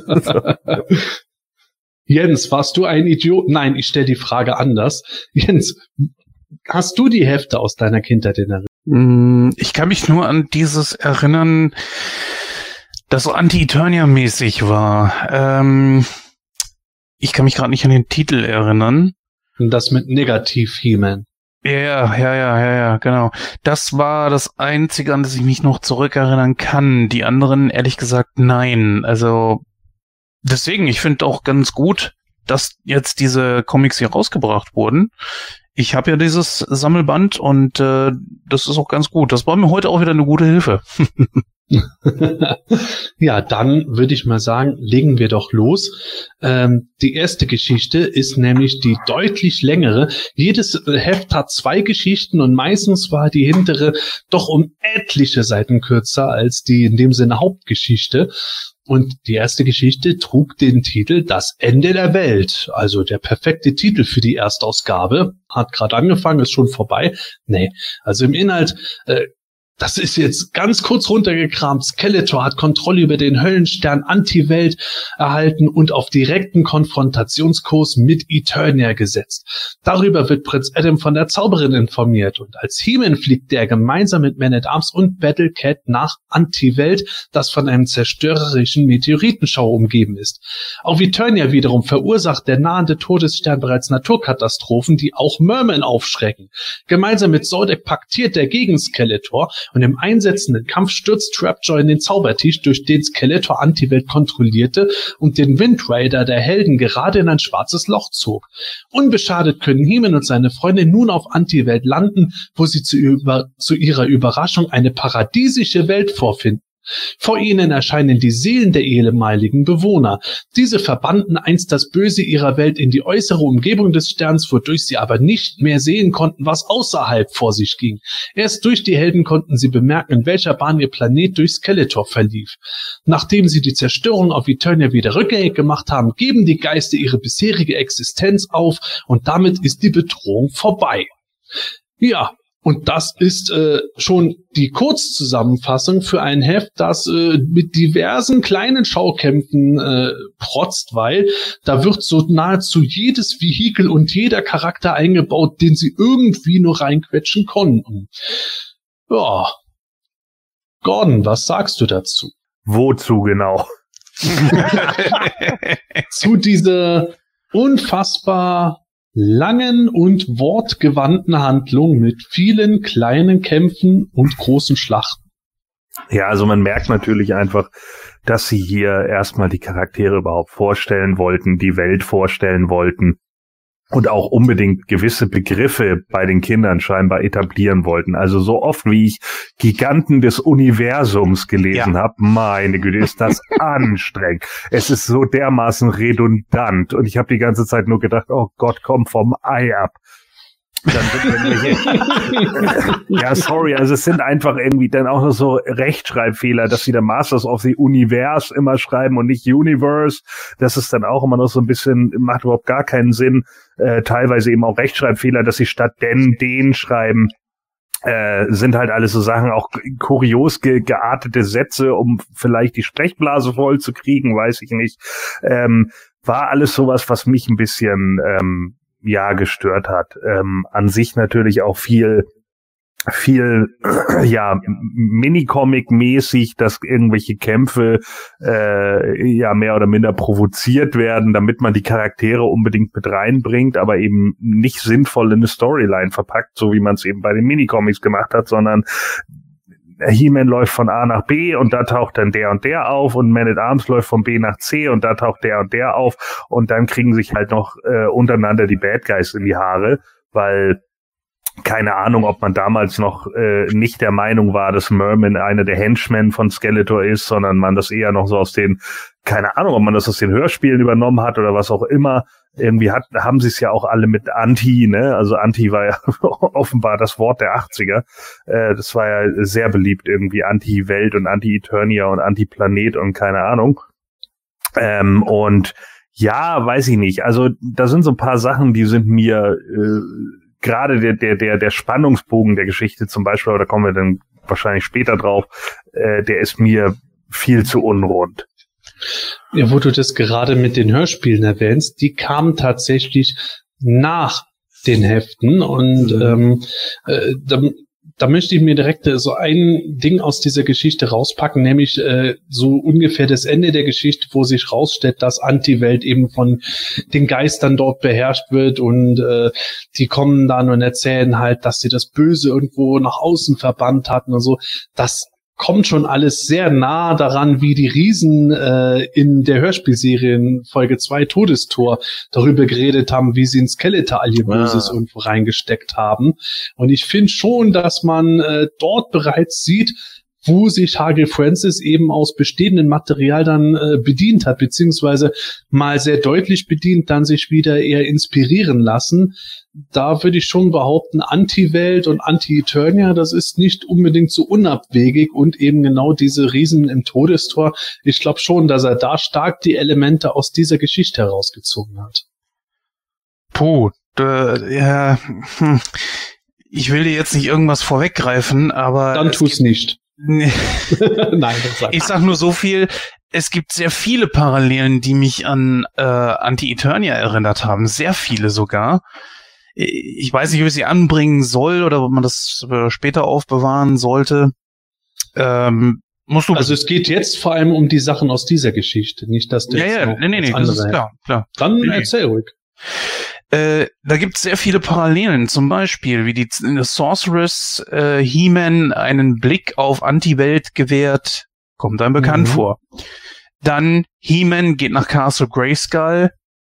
Jens, warst du ein Idiot? Nein, ich stelle die Frage anders. Jens, hast du die Hefte aus deiner Kindheit in Erinnerung? Ich kann mich nur an dieses erinnern, das so Anti-Eternia-mäßig war. Ähm, ich kann mich gerade nicht an den Titel erinnern. Und das mit Negativ-He-Man. Ja, ja, ja, ja, ja, genau. Das war das Einzige, an das ich mich noch zurückerinnern kann. Die anderen, ehrlich gesagt, nein. Also deswegen, ich finde auch ganz gut, dass jetzt diese Comics hier rausgebracht wurden. Ich habe ja dieses Sammelband und äh, das ist auch ganz gut. Das war mir heute auch wieder eine gute Hilfe. Ja, dann würde ich mal sagen, legen wir doch los. Ähm, die erste Geschichte ist nämlich die deutlich längere. Jedes Heft hat zwei Geschichten und meistens war die hintere doch um etliche Seiten kürzer als die in dem Sinne Hauptgeschichte. Und die erste Geschichte trug den Titel Das Ende der Welt. Also der perfekte Titel für die Erstausgabe. Hat gerade angefangen, ist schon vorbei. Nee, also im Inhalt... Äh, Das ist jetzt ganz kurz runtergekramt. Skeletor hat Kontrolle über den Höllenstern Anti-Welt erhalten und auf direkten Konfrontationskurs mit Eternia gesetzt. Darüber wird Prinz Adam von der Zauberin informiert und als He-Man fliegt der gemeinsam mit Man-at-Arms und Battle-Cat nach Anti-Welt, das von einem zerstörerischen Meteoritenschauer umgeben ist. Auf Eternia wiederum verursacht der nahende Todesstern bereits Naturkatastrophen, die auch Merman aufschrecken. Gemeinsam mit Zordek paktiert er gegen Skeletor und im einsetzenden Kampf stürzt Trapjaw in den Zaubertisch, durch den Skeletor Anti-Welt kontrollierte und den Wind Raider der Helden gerade in ein schwarzes Loch zog. Unbeschadet können He-Man und seine Freunde nun auf Anti-Welt landen, wo sie zu, über, zu ihrer Überraschung eine paradiesische Welt vorfinden. Vor ihnen erscheinen die Seelen der ehemaligen Bewohner. Diese verbannten einst das Böse ihrer Welt in die äußere Umgebung des Sterns, wodurch sie aber nicht mehr sehen konnten, was außerhalb vor sich ging. Erst durch die Helden konnten sie bemerken, in welcher Bahn ihr Planet durch Skeletor verlief. Nachdem sie die Zerstörung auf Eternia wieder rückgängig gemacht haben, geben die Geister ihre bisherige Existenz auf und damit ist die Bedrohung vorbei. Ja. Und das ist äh, schon die Kurzzusammenfassung für ein Heft, das äh, mit diversen kleinen Schaukämpfen äh, protzt, weil da wird so nahezu jedes Vehikel und jeder Charakter eingebaut, den sie irgendwie nur reinquetschen konnten. Ja. Gordon, was sagst du dazu? Wozu genau? Zu dieser unfassbar langen und wortgewandten Handlung mit vielen kleinen Kämpfen und großen Schlachten. Ja, also man merkt natürlich einfach, dass sie hier erstmal die Charaktere überhaupt vorstellen wollten, die Welt vorstellen wollten und auch unbedingt gewisse Begriffe bei den Kindern scheinbar etablieren wollten. Also so oft, wie ich Giganten des Universums gelesen ja. habe, meine Güte, ist das anstrengend. Es ist so dermaßen redundant und ich habe die ganze Zeit nur gedacht, oh Gott, komm vom Ei ab. Dann sind wir ja, sorry, also es sind einfach irgendwie dann auch noch so Rechtschreibfehler, dass sie da Masters of the Universe immer schreiben und nicht Universe. Das ist dann auch immer noch so ein bisschen, macht überhaupt gar keinen Sinn. Äh, teilweise eben auch Rechtschreibfehler, dass sie statt denn, den schreiben. Äh, sind halt alles so Sachen, auch kurios ge- geartete Sätze, um vielleicht die Sprechblase voll zu kriegen, weiß ich nicht. Ähm, war alles sowas, was mich ein bisschen... Ähm, ja, gestört hat. Ähm, an sich natürlich auch viel viel ja Minicomic-mäßig, dass irgendwelche Kämpfe äh, ja mehr oder minder provoziert werden, damit man die Charaktere unbedingt mit reinbringt, aber eben nicht sinnvoll in eine Storyline verpackt, so wie man es eben bei den Minicomics gemacht hat, sondern He-Man läuft von A nach B und da taucht dann der und der auf und Man-at-Arms läuft von B nach C und da taucht der und der auf und dann kriegen sich halt noch äh, untereinander die Bad Guys in die Haare, weil keine Ahnung, ob man damals noch äh, nicht der Meinung war, dass Merman einer der Henchmen von Skeletor ist, sondern man das eher noch so aus den, keine Ahnung, ob man das aus den Hörspielen übernommen hat oder was auch immer. Irgendwie hat, haben sie es ja auch alle mit Anti, ne? Also Anti war ja offenbar das Wort der achtziger. Äh, das war ja sehr beliebt irgendwie, Anti-Welt und Anti-Eternia und Anti-Planet und keine Ahnung. Ähm, und ja, weiß ich nicht. Also da sind so ein paar Sachen, die sind mir äh, gerade der, der, der, der Spannungsbogen der Geschichte zum Beispiel, aber da kommen wir dann wahrscheinlich später drauf, äh, der ist mir viel zu unrund. Ja, wo du das gerade mit den Hörspielen erwähnst, die kamen tatsächlich nach den Heften und ähm, äh, da, da möchte ich mir direkt so ein Ding aus dieser Geschichte rauspacken, nämlich äh, so ungefähr das Ende der Geschichte, wo sich rausstellt, dass Anti-Welt eben von den Geistern dort beherrscht wird und äh, die kommen dann und erzählen halt, dass sie das Böse irgendwo nach außen verbannt hatten und so. Das kommt schon alles sehr nah daran, wie die Riesen äh, in der Hörspielserie in Folge zwei Todestor darüber geredet haben, wie sie ein Skeletor all ihr Böses ah. irgendwo reingesteckt haben. Und ich finde schon, dass man äh, dort bereits sieht, wo sich H G Francis eben aus bestehendem Material dann äh, bedient hat, beziehungsweise mal sehr deutlich bedient, dann sich wieder eher inspirieren lassen. Da würde ich schon behaupten, Anti-Welt und Anti-Eternia, das ist nicht unbedingt so unabwegig und eben genau diese Riesen im Todestor. Ich glaube schon, dass er da stark die Elemente aus dieser Geschichte herausgezogen hat. Puh, äh, ja, hm. Ich will dir jetzt nicht irgendwas vorweggreifen, aber... Dann tu's nicht. Nee. Nein, das sag ich sag nur so viel, es gibt sehr viele Parallelen, die mich an äh, Anti-Eternia erinnert haben, sehr viele sogar. Ich weiß nicht, ob ich sie anbringen soll oder ob man das später aufbewahren sollte. Ähm, musst du also es geht jetzt vor allem um die Sachen aus dieser Geschichte, nicht dass du ja, jetzt ja, noch nee, nee, nee, das ist klar, klar. Dann nee, erzähl ruhig. Äh, da gibt es sehr viele Parallelen, zum Beispiel, wie die Sorceress äh, He-Man einen Blick auf Anti-Welt gewährt, kommt einem bekannt mhm. vor. Dann He-Man geht nach Castle Grayskull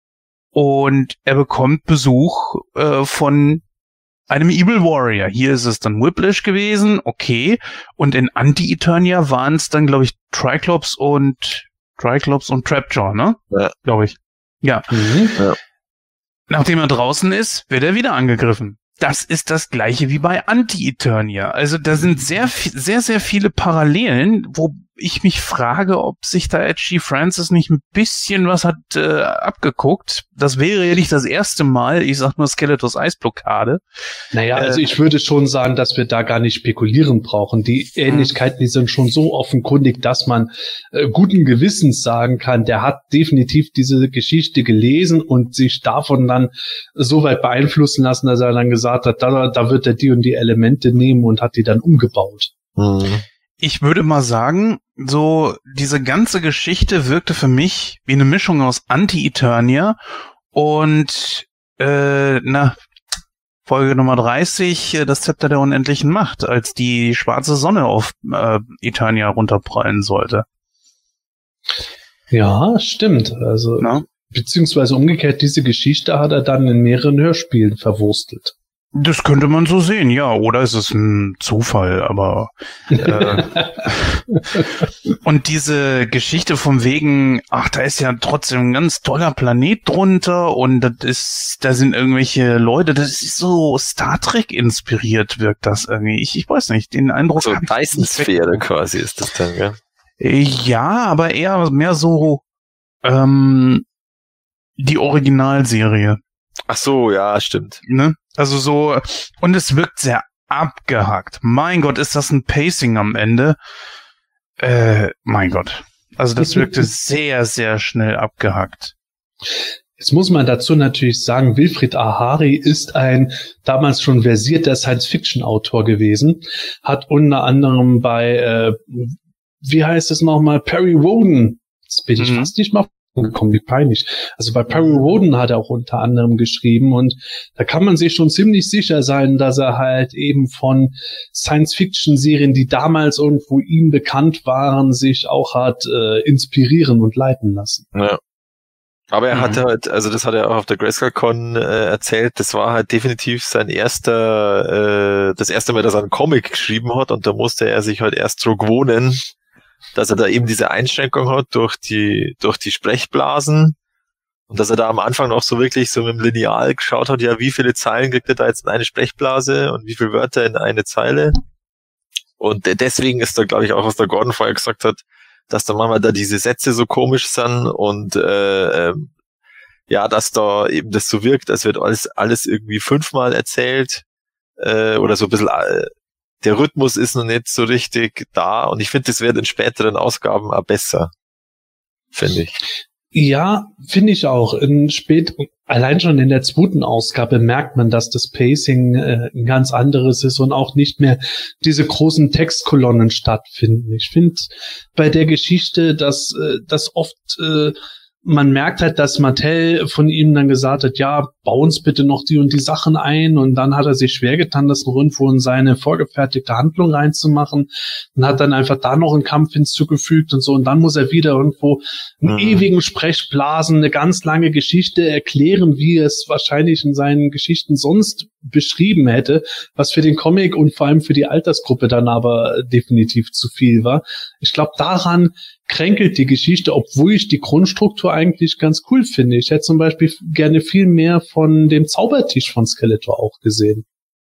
und er bekommt Besuch äh, von einem Evil Warrior. Hier ist es dann Whiplash gewesen, okay. Und in Anti-Eternia waren es dann, glaube ich, Triclops und Triclops und Trapjaw, ne? Ja. Glaube ich. Ja. Mhm. ja. Nachdem er draußen ist, wird er wieder angegriffen. Das ist das gleiche wie bei Anti-Eternia. Also da sind sehr, sehr, sehr viele Parallelen, wo ich mich frage, ob sich da H G Francis nicht ein bisschen was hat äh, abgeguckt. Das wäre ja nicht das erste Mal, ich sag nur Skeletors Eisblockade. Naja, äh, also ich würde schon sagen, dass wir da gar nicht spekulieren brauchen. Die Ähnlichkeiten, die sind schon so offenkundig, dass man äh, guten Gewissens sagen kann, der hat definitiv diese Geschichte gelesen und sich davon dann so weit beeinflussen lassen, dass er dann gesagt hat, da, da wird er die und die Elemente nehmen und hat die dann umgebaut. Mhm. Ich würde mal sagen, so diese ganze Geschichte wirkte für mich wie eine Mischung aus Anti-Eternia und äh, na Folge Nummer dreißig, das Zepter der unendlichen Macht, als die schwarze Sonne auf äh, Eternia runterprallen sollte. Ja, stimmt. Also na? Beziehungsweise umgekehrt, diese Geschichte hat er dann in mehreren Hörspielen verwurstelt. Das könnte man so sehen, ja. Oder ist es ein Zufall, aber äh, und diese Geschichte vom wegen, ach, da ist ja trotzdem ein ganz toller Planet drunter und das ist, da sind irgendwelche Leute, das ist so Star Trek inspiriert, wirkt das irgendwie. Ich, ich weiß nicht, den Eindruck so habe ich. Dyson-Sphäre quasi ist das dann, gell? Ja, aber eher mehr so ähm, die Originalserie. Ach so, ja, stimmt. Ne? Also so, und es wirkt sehr abgehackt. Mein Gott, ist das ein Pacing am Ende? Äh, mein Gott. Also das wirkte sehr, sehr schnell abgehackt. Jetzt muss man dazu natürlich sagen, Wilfried Ahari ist ein damals schon versierter Science-Fiction-Autor gewesen, hat unter anderem bei, äh, wie heißt es nochmal, Perry Rhodan, jetzt bin ich mhm. fast nicht mal gekommen, wie peinlich. Also bei Perry Rhodan hat er auch unter anderem geschrieben und da kann man sich schon ziemlich sicher sein, dass er halt eben von Science-Fiction-Serien, die damals irgendwo ihm bekannt waren, sich auch hat äh, inspirieren und leiten lassen. Ja. Aber er Mhm. hatte halt, also das hat er auch auf der GrayscaleCon äh, erzählt, das war halt definitiv sein erster, äh, das erste Mal, dass er einen Comic geschrieben hat und da musste er sich halt erst so gewohnen, dass er da eben diese Einschränkung hat durch die, durch die Sprechblasen und dass er da am Anfang noch so wirklich so mit dem Lineal geschaut hat, ja, wie viele Zeilen kriegt er da jetzt in eine Sprechblase und wie viele Wörter in eine Zeile. Und deswegen ist da, glaube ich, auch, was der Gordon vorher gesagt hat, dass da manchmal da diese Sätze so komisch sind und äh, äh, ja, dass da eben das so wirkt, als wird alles alles irgendwie fünfmal erzählt äh, oder so ein bisschen, äh, der Rhythmus ist noch nicht so richtig da und ich finde, das wird in späteren Ausgaben auch besser, finde ich. Ja, finde ich auch. In spät, allein schon in der zweiten Ausgabe merkt man, dass das Pacing äh, ein ganz anderes ist und auch nicht mehr diese großen Textkolonnen stattfinden. Ich finde bei der Geschichte, dass äh, das oft äh, man merkt halt, dass Mattel von ihm dann gesagt hat, ja, bau uns bitte noch die und die Sachen ein und dann hat er sich schwer getan, das irgendwo in seine vorgefertigte Handlung reinzumachen und hat dann einfach da noch einen Kampf hinzugefügt und so und dann muss er wieder irgendwo einen Mhm. ewigen Sprechblasen, eine ganz lange Geschichte erklären, wie er es wahrscheinlich in seinen Geschichten sonst beschrieben hätte, was für den Comic und vor allem für die Altersgruppe dann aber definitiv zu viel war. Ich glaube, daran kränkelt die Geschichte, obwohl ich die Grundstruktur eigentlich ganz cool finde. Ich hätte zum Beispiel gerne viel mehr von dem Zaubertisch von Skeletor auch gesehen.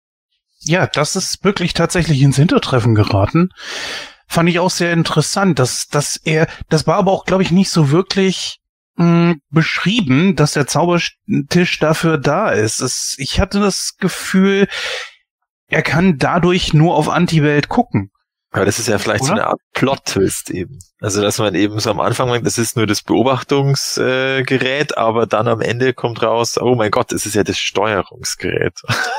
Ja, das ist wirklich tatsächlich ins Hintertreffen geraten. Fand ich auch sehr interessant, dass, dass er, das war aber auch, glaube ich, nicht so wirklich mh, beschrieben, dass der Zaubertisch dafür da ist. Es, ich hatte das Gefühl, er kann dadurch nur auf Anti-Welt gucken. Aber das ist ja vielleicht so Oder? eine Art Plot-Twist eben. Also, dass man eben so am Anfang denkt, das ist nur das Beobachtungsgerät, äh, Gerät, aber dann am Ende kommt raus, oh mein Gott, es ist ja das Steuerungsgerät.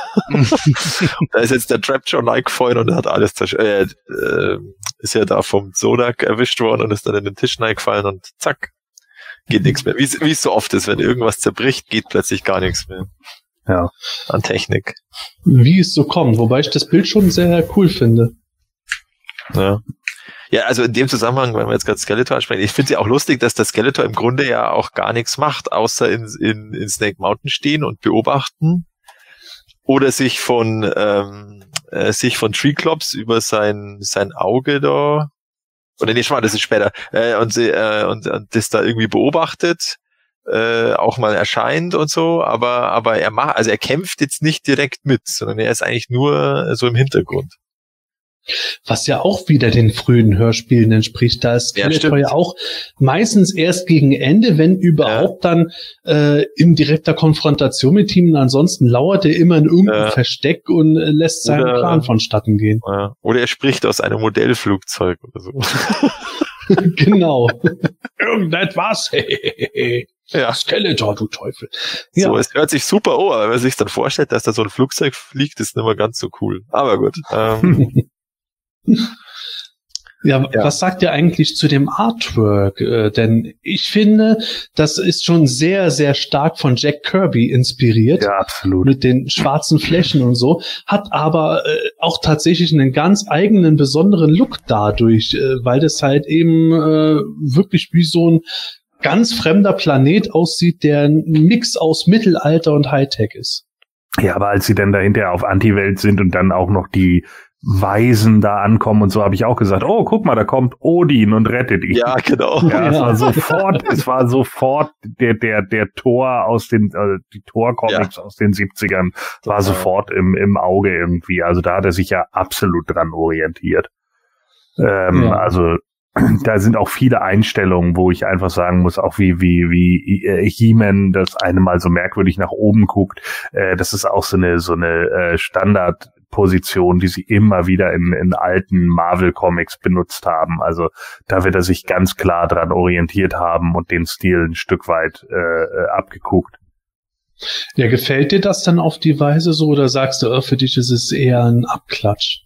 Da ist jetzt der Trapjaw reingefallen und hat alles zersch- äh, äh, ist ja da vom Zodak erwischt worden und ist dann in den Tisch reingefallen und zack, geht nichts mehr. Wie wie es so oft ist, wenn irgendwas zerbricht, geht plötzlich gar nichts mehr Ja. an Technik. Wie es so kommt, wobei ich das Bild schon sehr cool finde. Ja. Ja, also in dem Zusammenhang, wenn wir jetzt gerade Skeletor ansprechen, ich finde es ja auch lustig, dass der Skeletor im Grunde ja auch gar nichts macht, außer in, in, in Snake Mountain stehen und beobachten oder sich von ähm, äh, sich von Treeclops über sein sein Auge da oder nee, schon mal, das ist später äh, und, sie, äh, und und das da irgendwie beobachtet, äh, auch mal erscheint und so, aber aber er macht, also er kämpft jetzt nicht direkt mit, sondern er ist eigentlich nur so im Hintergrund. Was ja auch wieder den frühen Hörspielen entspricht. Da ist Ja, Skeletor stimmt. ja auch meistens erst gegen Ende, wenn überhaupt dann äh, in direkter Konfrontation mit ihm. Und ansonsten lauert er immer in irgendeinem Ja. Versteck und äh, lässt seinen Oder- Plan vonstatten gehen. Ja. Oder er spricht aus einem Modellflugzeug oder so. Genau. Irgendetwas. Ja. Skeletor, du Teufel. Ja. So, es hört sich super an, aber wenn man sich dann vorstellt, dass da so ein Flugzeug fliegt, ist nicht mehr ganz so cool. Aber gut. Ähm, Ja, Ja. was sagt ihr eigentlich zu dem Artwork? Äh, denn ich finde, das ist schon sehr, sehr stark von Jack Kirby inspiriert. Ja, absolut. Mit den schwarzen Flächen und so, hat aber äh, auch tatsächlich einen ganz eigenen, besonderen Look dadurch, äh, weil das halt eben äh, wirklich wie so ein ganz fremder Planet aussieht, der ein Mix aus Mittelalter und Hightech ist. Ja, aber als sie dann dahinter auf Anti-Welt sind und dann auch noch die Weisen da ankommen und so, habe ich auch gesagt, oh, guck mal, da kommt Odin und rettet ihn. ja, genau. Ja, es Ja. war sofort, es war sofort der, der, der Thor aus den, äh, die Thor-Comics aus den siebzigern war sofort im, im Auge irgendwie. Also da hat er sich ja absolut dran orientiert. Ähm, Ja. Also, da sind auch viele Einstellungen, wo ich einfach sagen muss, auch wie, wie, wie äh, He-Man das eine Mal so merkwürdig nach oben guckt. Äh, das ist auch so eine, so eine, äh, Standard Position, die sie immer wieder in, in alten Marvel-Comics benutzt haben. Also da wird er sich ganz klar dran orientiert haben und den Stil ein Stück weit äh, abgeguckt. Ja, gefällt dir das dann auf die Weise so oder sagst du, oh, für dich ist es eher ein Abklatsch?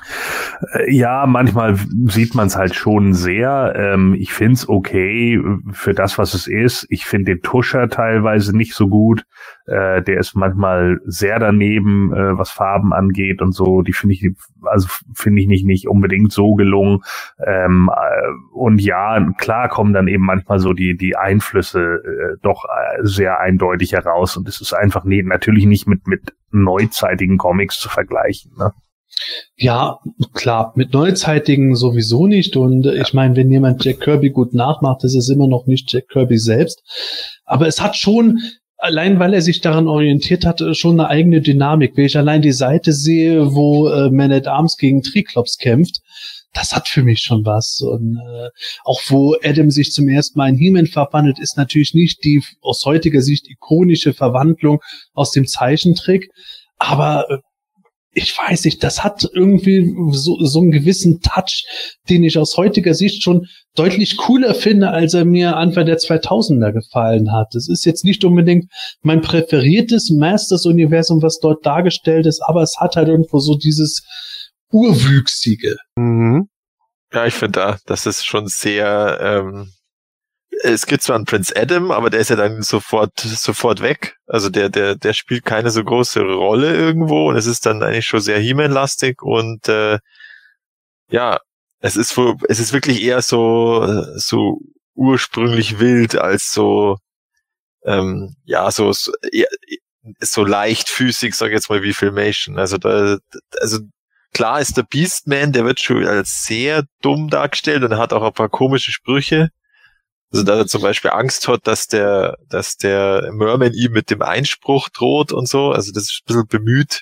Ja, manchmal sieht man es halt schon sehr. Ähm, ich find's okay für das, was es ist. Ich finde den Tuscher teilweise nicht so gut. Äh, der ist manchmal sehr daneben, äh, was Farben angeht und so. Die finde ich, also finde ich nicht nicht unbedingt so gelungen. Ähm, äh, und ja, klar kommen dann eben manchmal so die die Einflüsse äh, doch äh, sehr eindeutig heraus. Und es ist einfach nie, natürlich nicht mit mit neuzeitigen Comics zu vergleichen, ne? Ja, klar, mit neuzeitigen sowieso nicht. Und ich meine, wenn jemand Jack Kirby gut nachmacht, das ist immer noch nicht Jack Kirby selbst. Aber es hat schon, allein weil er sich daran orientiert hat, schon eine eigene Dynamik. Wenn ich allein die Seite sehe, wo äh, Man at Arms gegen Triklops kämpft, das hat für mich schon was. Und äh, auch wo Adam sich zum ersten Mal in He-Man verwandelt, ist natürlich nicht die aus heutiger Sicht ikonische Verwandlung aus dem Zeichentrick. Aber äh, ich weiß nicht, das hat irgendwie so, so einen gewissen Touch, den ich aus heutiger Sicht schon deutlich cooler finde, als er mir Anfang der zweitausender gefallen hat. Es ist jetzt nicht unbedingt mein präferiertes Masters-Universum, was dort dargestellt ist, aber es hat halt irgendwo so dieses Urwüchsige. Mhm. Ja, ich finde da, das ist schon sehr, ähm, es gibt zwar einen Prince Adam, aber der ist ja dann sofort sofort weg. Also der der der spielt keine so große Rolle irgendwo und es ist dann eigentlich schon sehr He-Man-lastig und äh, ja, es ist wo, es ist wirklich eher so so ursprünglich wild als so ähm, ja so so, eher, so leichtfüßig, sag ich jetzt mal, wie Filmation. Also da also klar ist der Beastman, der wird schon als sehr dumm dargestellt und hat auch ein paar komische Sprüche. Also da er zum Beispiel Angst hat, dass der, dass der Merman ihm mit dem Einspruch droht und so. Also das ist ein bisschen bemüht.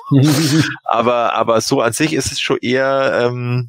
aber, aber so an sich ist es schon eher, ähm,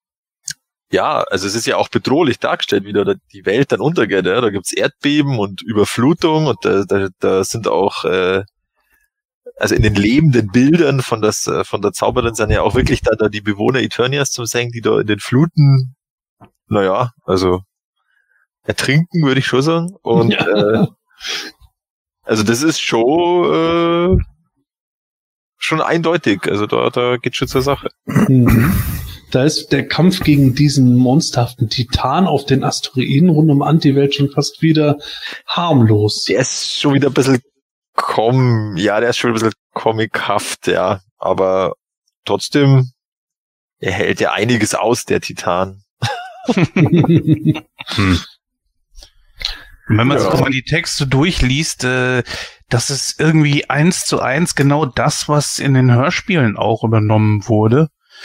ja, also es ist ja auch bedrohlich dargestellt, wie da die Welt dann untergeht. Ja? Da gibt's Erdbeben und Überflutung und da, da, da sind auch, äh, also in den lebenden Bildern von das, von der Zauberin sind ja auch wirklich da, da die Bewohner Eternias zum sehen, die da in den Fluten, naja, also ertrinken, würde ich schon sagen. Und ja. äh, also das ist schon äh, schon eindeutig. Also da, da geht schon zur Sache. Mhm. Da ist der Kampf gegen diesen monsterhaften Titan auf den Asteroiden rund um Antiwelt schon fast wieder harmlos. Der ist schon wieder ein bisschen com, ja, der ist schon ein bisschen comichaft, ja. Aber trotzdem, er hält ja einiges aus, der Titan. hm. Wenn man ja. sich mal die Texte durchliest, äh, das ist irgendwie eins zu eins genau das, was in den Hörspielen auch übernommen wurde.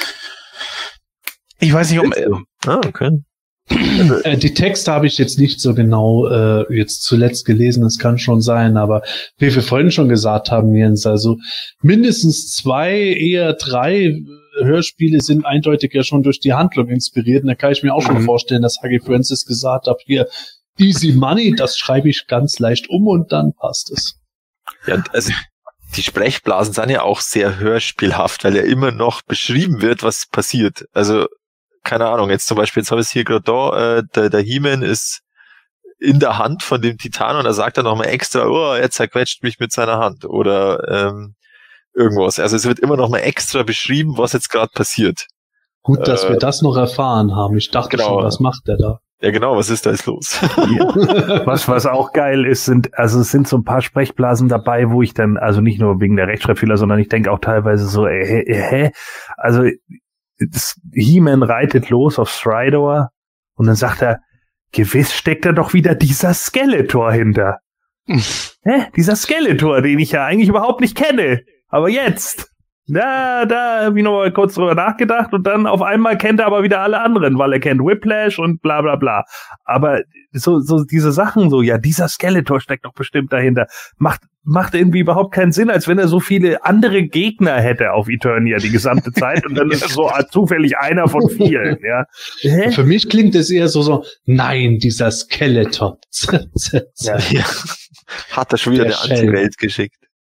Ich weiß nicht, ob... Äh, ah, okay. äh, die Texte habe ich jetzt nicht so genau äh, jetzt zuletzt gelesen, das kann schon sein, aber wie wir vorhin schon gesagt haben, Jens, also mindestens zwei, eher drei Hörspiele sind eindeutig ja schon durch die Handlung inspiriert. Und da kann ich mir auch schon mhm. vorstellen, dass Huggy Francis gesagt hat, hier, Easy Money, das schreibe ich ganz leicht um und dann passt es. Ja, also die Sprechblasen sind ja auch sehr hörspielhaft, weil ja immer noch beschrieben wird, was passiert. Also, keine Ahnung, jetzt zum Beispiel, jetzt habe ich es hier gerade da, äh, der, der He-Man ist in der Hand von dem Titan und er sagt dann nochmal extra, oh, er zerquetscht mich mit seiner Hand oder ähm, irgendwas. Also es wird immer nochmal extra beschrieben, was jetzt gerade passiert. Gut, dass äh, wir das noch erfahren haben. Ich dachte genau. schon, was macht der da? Ja, genau, was ist da jetzt los? Ja. Was, was auch geil ist, sind, also es sind so ein paar Sprechblasen dabei, wo ich dann, also nicht nur wegen der Rechtschreibfehler, sondern ich denke auch teilweise so, äh, äh, hä? Also, He-Man reitet los auf Stridor und dann sagt er, gewiss steckt da doch wieder dieser Skeletor hinter. Hä? Dieser Skeletor, den ich ja eigentlich überhaupt nicht kenne. Aber jetzt, da, da habe ich noch mal kurz drüber nachgedacht und dann auf einmal kennt er aber wieder alle anderen, weil er kennt Whiplash und bla bla bla. Aber so, so diese Sachen so, ja, dieser Skeletor steckt doch bestimmt dahinter. Macht, macht irgendwie überhaupt keinen Sinn, als wenn er so viele andere Gegner hätte auf Eternia die gesamte Zeit und dann ist so zufällig einer von vielen, ja. Hä? Für mich klingt es eher so, so, nein, dieser Skeletor. ja, ja. Hat er schon wieder eine Anti-Welt geschickt.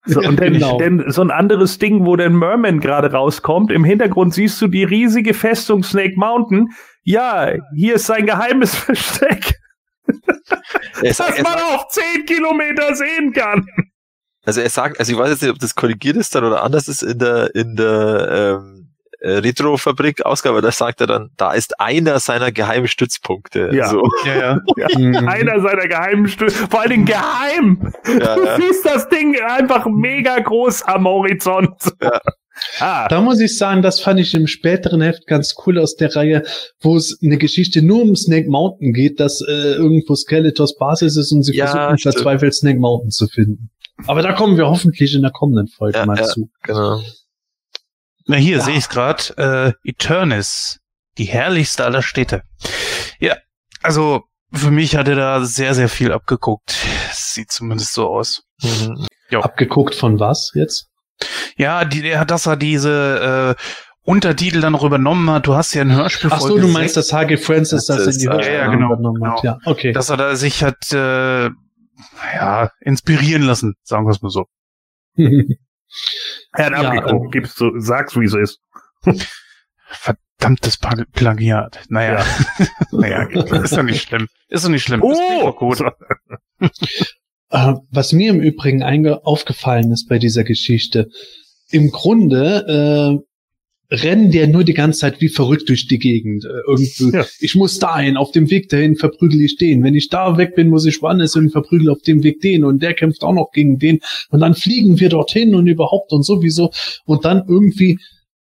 So, und dann, genau. dann so ein anderes Ding, wo der Merman gerade rauskommt. Im Hintergrund siehst du die riesige Festung Snake Mountain. Ja, hier ist sein geheimes Versteck. Es, das es, man auf zehn Kilometer sehen kann. Also er sagt, also ich weiß jetzt nicht, ob das korrigiert ist dann oder anders ist in der in der ähm, Retro-Fabrik-Ausgabe, da sagt er dann, da ist einer seiner geheimen Stützpunkte. Ja, so. ja, ja. ja. Einer seiner geheimen Stützpunkte, vor allen Dingen geheim. Ja, du ja. siehst das Ding einfach mega groß am Horizont. Ja. Ah. Da muss ich sagen, das fand ich im späteren Heft ganz cool aus der Reihe, wo es eine Geschichte nur um Snake Mountain geht, dass äh, irgendwo Skeletors Basis ist und sie ja, versuchen stimmt. verzweifelt Snake Mountain zu finden. Aber da kommen wir hoffentlich in der kommenden Folge ja, mal ja, zu. Genau. Na hier ja. sehe ich es gerade, äh, Eternis, die herrlichste aller Städte. Ja, also für mich hat er da sehr, sehr viel abgeguckt. Sieht zumindest so aus. Mhm. Abgeguckt von was jetzt? Ja, die, der, dass er diese äh, Untertitel dann noch übernommen hat. Du hast ja ein Hörspiel. Ach so, du meinst, dass H G Francis das, das in die Hörspiel ja, ja, genau, übernommen hat. Ja, okay. Dass er da sich hat äh, ja, inspirieren lassen, sagen wir es mal so. Er hat ja, abgeguckt, gibst du, sag's, wie es ist. Verdammtes Plagiat. Naja, ja. naja, ist doch nicht schlimm. Ist doch nicht schlimm. Oh! Gut. Uh, was mir im Übrigen einge- aufgefallen ist bei dieser Geschichte, im Grunde äh, rennen die ja nur die ganze Zeit wie verrückt durch die Gegend. Äh, irgendwie, ja. Ich muss dahin, auf dem Weg dahin verprügel ich den. Wenn ich da weg bin, muss ich woanders hin, verprügel auf dem Weg den. Und der kämpft auch noch gegen den. Und dann fliegen wir dorthin und überhaupt und sowieso. Und dann irgendwie,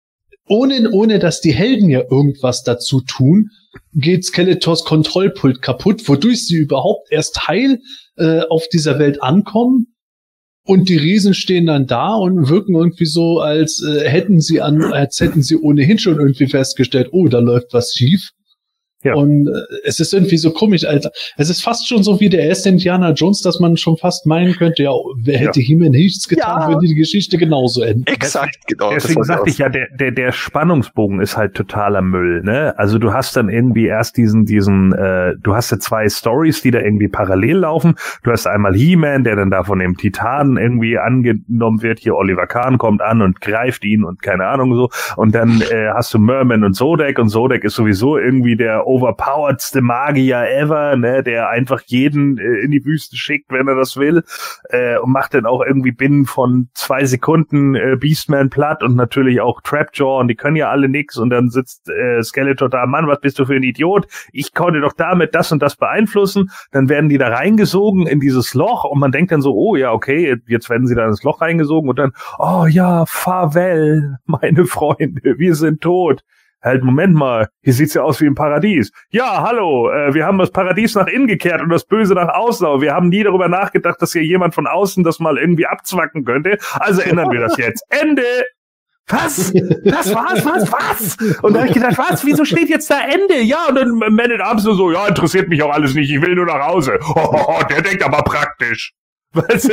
ohne, ohne dass die Helden ja irgendwas dazu tun, geht Skeletors Kontrollpult kaputt, wodurch sie überhaupt erst heil äh, auf dieser Welt ankommen. Und die Riesen stehen dann da und wirken irgendwie so, als äh, hätten sie an, als hätten sie ohnehin schon irgendwie festgestellt, oh, da läuft was schief. Ja. Und äh, es ist irgendwie so komisch, Alter. Es ist fast schon so wie der erste Indiana Jones, dass man schon fast meinen könnte, ja, wer hätte ja. He-Man nichts getan, ja. würde die Geschichte genauso enden. Exakt, genau. Deswegen sagte ich ja, der, der, der Spannungsbogen ist halt totaler Müll, ne? Also du hast dann irgendwie erst diesen, diesen, äh, du hast ja zwei Stories, die da irgendwie parallel laufen. Du hast einmal He-Man, der dann da von dem Titanen irgendwie angenommen wird. Hier Oliver Kahn kommt an und greift ihn und keine Ahnung so. Und dann äh, hast du Merman und Zodek und Zodek ist sowieso irgendwie der overpoweredste Magier ever, ne, der einfach jeden äh, in die Wüste schickt, wenn er das will, äh, und macht dann auch irgendwie binnen von zwei Sekunden äh, Beastman platt und natürlich auch Trapjaw und die können ja alle nix und dann sitzt äh, Skeletor da, Mann, was bist du für ein Idiot? Ich konnte doch damit das und das beeinflussen. Dann werden die da reingesogen in dieses Loch und man denkt dann so, oh ja, okay, jetzt werden sie da ins Loch reingesogen und dann, oh ja, farewell, meine Freunde, wir sind tot. Halt, Moment mal, hier sieht's ja aus wie im Paradies. Ja, hallo, äh, wir haben das Paradies nach innen gekehrt und das Böse nach außen, aber wir haben nie darüber nachgedacht, dass hier jemand von außen das mal irgendwie abzwacken könnte. Also ändern wir das jetzt. Ende! Was? Das war's? Was? Was? Und da hab ich gedacht, was? Wieso steht jetzt da Ende? Ja, und dann Man at Arms so, ja, interessiert mich auch alles nicht, ich will nur nach Hause. Oh, der denkt aber praktisch. Was?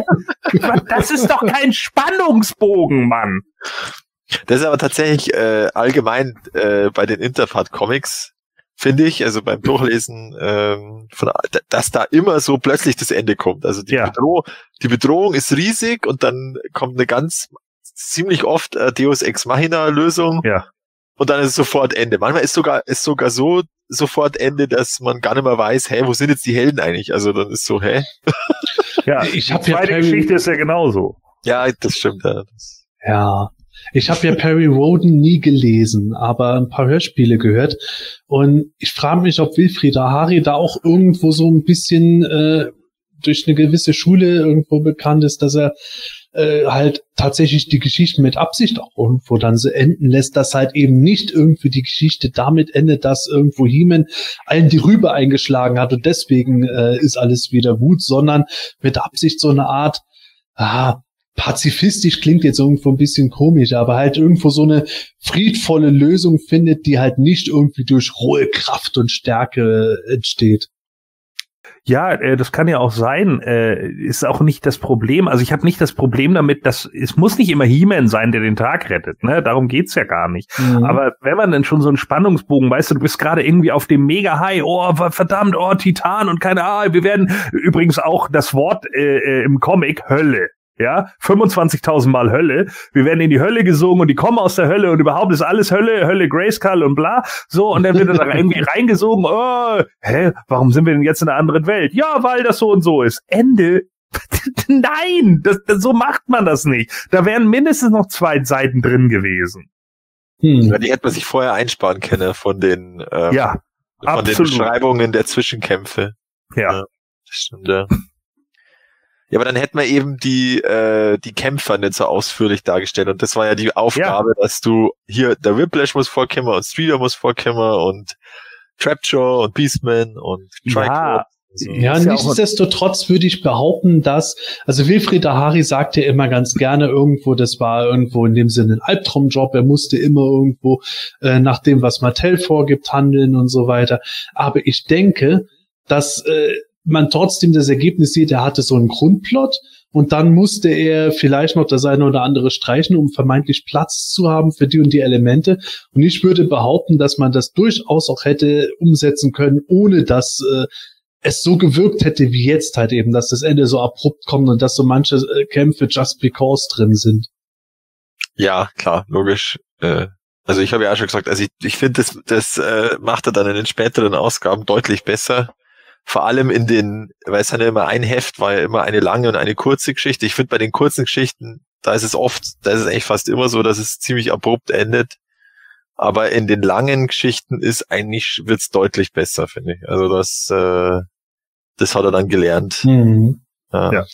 Das ist doch kein Spannungsbogen, Mann. Das ist aber tatsächlich äh, allgemein äh, bei den Interfart-Comics, finde ich, also beim Durchlesen, ähm, von, dass da immer so plötzlich das Ende kommt. Also die, ja. Bedrohung, die Bedrohung ist riesig und dann kommt eine ganz, ziemlich oft äh, Deus Ex Machina-Lösung ja. und dann ist es sofort Ende. Manchmal ist sogar ist sogar so sofort Ende, dass man gar nicht mehr weiß, hä, wo sind jetzt die Helden eigentlich? Also dann ist so, hä? Ja, ich habe die zweite ja Geschichte ist ja genauso. Ja, das stimmt. Ja. Ja. Ich habe ja Perry Rhodan nie gelesen, aber ein paar Hörspiele gehört. Und ich frage mich, ob Wilfried Ahari da auch irgendwo so ein bisschen äh, durch eine gewisse Schule irgendwo bekannt ist, dass er äh, halt tatsächlich die Geschichte mit Absicht auch irgendwo dann so enden lässt, dass halt eben nicht irgendwie die Geschichte damit endet, dass irgendwo He-Man allen die Rübe eingeschlagen hat und deswegen äh, ist alles wieder gut, sondern mit Absicht so eine Art, ah, pazifistisch klingt jetzt irgendwo ein bisschen komisch, aber halt irgendwo so eine friedvolle Lösung findet, die halt nicht irgendwie durch rohe Kraft und Stärke entsteht. Ja, äh, das kann ja auch sein. Äh, ist auch nicht das Problem. Also ich habe nicht das Problem damit, dass es muss nicht immer He-Man sein, der den Tag rettet. Ne, darum geht's ja gar nicht. Mhm. Aber wenn man dann schon so einen Spannungsbogen, weißt du, du bist gerade irgendwie auf dem Mega-High, oh verdammt, oh Titan und keine Ahnung. Wir werden übrigens auch das Wort äh, im Comic Hölle. ja, fünfundzwanzigtausend Mal Hölle, wir werden in die Hölle gesungen und die kommen aus der Hölle und überhaupt ist alles Hölle, Hölle, Grayskull und bla, so, und dann wird er da irgendwie reingesungen, oh, hä, warum sind wir denn jetzt in einer anderen Welt? Ja, weil das so und so ist. Ende. Nein, das, das, so macht man das nicht. Da wären mindestens noch zwei Seiten drin gewesen. Hm. Die hätte man sich vorher einsparen können von den, ähm, ja, von absolut. den Beschreibungen der Zwischenkämpfe. Ja. Ja, das stimmt, ja. Ja, aber dann hätten wir eben die äh, die Kämpfer nicht so ausführlich dargestellt. Und das war ja die Aufgabe, ja. dass du hier, der Whiplash muss vorkommen und Streeter muss vorkommen und Trapjaw und Beastman und Triclops. Ja. So. Ja, nichtsdestotrotz würde ich behaupten, dass, also Wilfried Ahari sagt ja immer ganz gerne irgendwo, das war irgendwo in dem Sinne ein Albtraumjob, er musste immer irgendwo äh, nach dem, was Mattel vorgibt, handeln und so weiter. Aber ich denke, dass äh, man trotzdem das Ergebnis sieht, er hatte so einen Grundplot und dann musste er vielleicht noch das eine oder andere streichen, um vermeintlich Platz zu haben für die und die Elemente. Und ich würde behaupten, dass man das durchaus auch hätte umsetzen können, ohne dass äh, es so gewirkt hätte wie jetzt halt eben, dass das Ende so abrupt kommt und dass so manche äh, Kämpfe just because drin sind. Ja, klar, logisch. Äh, also ich habe ja auch schon gesagt, also ich, ich finde, das, das äh, macht er dann in den späteren Ausgaben deutlich besser. Vor allem in den, weil es dann ja immer ein Heft war ja immer eine lange und eine kurze Geschichte. Ich finde bei den kurzen Geschichten, da ist es oft, da ist es eigentlich fast immer so, dass es ziemlich abrupt endet. Aber in den langen Geschichten ist eigentlich, wird's deutlich besser, finde ich. Also das, äh, das hat er dann gelernt. Mhm. Ja. ja.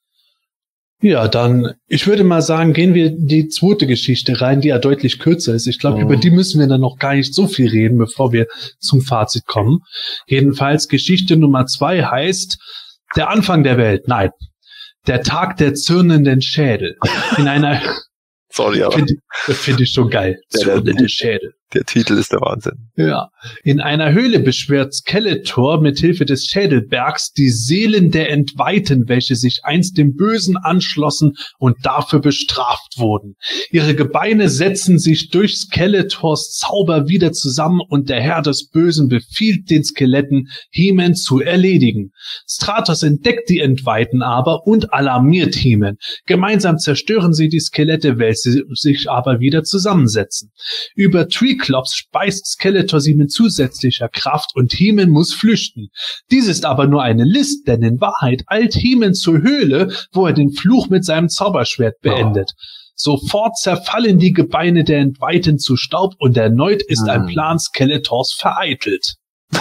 Ja, dann, ich würde mal sagen, gehen wir die zweite Geschichte rein, die ja deutlich kürzer ist. Ich glaube, mhm. über die müssen wir dann noch gar nicht so viel reden, bevor wir zum Fazit kommen. Jedenfalls, Geschichte Nummer zwei heißt, der Anfang der Welt. Nein, der Tag der zürnenden Schädel. In einer... Sorry, aber. Finde find ich schon geil. Der, der, der Schädel. Der Titel ist der Wahnsinn. Ja. In einer Höhle beschwört Skeletor mit Hilfe des Schädelbergs die Seelen der Entweihten, welche sich einst dem Bösen anschlossen und dafür bestraft wurden. Ihre Gebeine setzen sich durch Skeletors Zauber wieder zusammen und der Herr des Bösen befiehlt den Skeletten, He-Man zu erledigen. Stratos entdeckt die Entweihten aber und alarmiert He-Man. Gemeinsam zerstören sie die Skelette, welche sich aber wieder zusammensetzen. Über Triclops speist Skeletor sie mit zusätzlicher Kraft und He-Man muss flüchten. Dies ist aber nur eine List, denn in Wahrheit eilt He-Man zur Höhle, wo er den Fluch mit seinem Zauberschwert beendet. Oh. Sofort zerfallen die Gebeine der Entweihten zu Staub und erneut ist hm. ein Plan Skeletors vereitelt.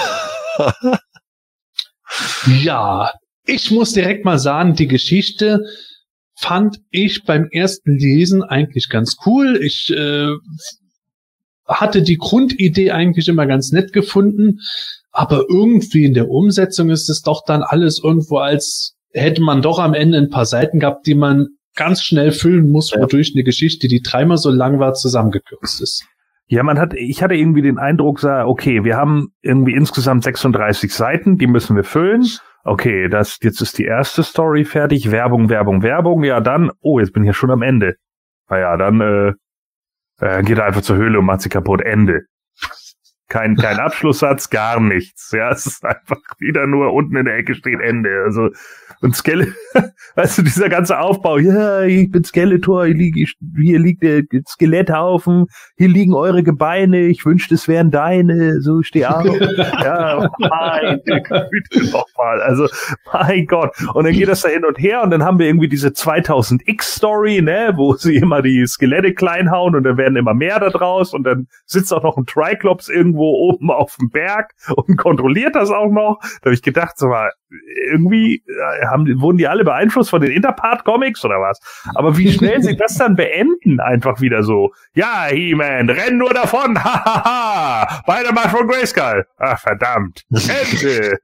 Ja, ich muss direkt mal sagen, die Geschichte fand ich beim ersten Lesen eigentlich ganz cool. Ich äh, hatte die Grundidee eigentlich immer ganz nett gefunden, aber irgendwie in der Umsetzung ist es doch dann alles irgendwo, als hätte man doch am Ende ein paar Seiten gehabt, die man ganz schnell füllen muss, wodurch eine Geschichte, die dreimal so lang war, zusammengekürzt ist. Ja, man hat, ich hatte irgendwie den Eindruck, okay, wir haben irgendwie insgesamt sechsunddreißig Seiten, die müssen wir füllen. Okay, das, jetzt ist die erste Story fertig, Werbung, Werbung, Werbung, ja dann, oh, jetzt bin ich ja schon am Ende. Naja, dann, äh, äh geht er einfach zur Höhle und macht sie kaputt, Ende. Kein, kein Abschlusssatz, gar nichts. Ja, es ist einfach wieder nur unten in der Ecke steht Ende. Also, und Skeletor, weißt du, dieser ganze Aufbau, ja, ich bin Skeletor, hier, lieg, ich, hier liegt der Skeletthaufen, hier liegen eure Gebeine, ich wünschte, es wären deine, so steh auf. Ja, meine Güte nochmal. Also, mein Gott. Und dann geht das da hin und her und dann haben wir irgendwie diese zweitausend X Story, ne, wo sie immer die Skelette klein hauen und dann werden immer mehr da draus und dann sitzt auch noch ein Triclops irgendwo oben auf dem Berg und kontrolliert das auch noch. Da habe ich gedacht, so mal, irgendwie haben, wurden die alle beeinflusst von den Interpart-Comics oder was? Aber wie schnell sie das dann beenden, einfach wieder so. Ja, He-Man, renn nur davon, hahaha, beide mal von Grayskull. Ach, verdammt. Ende.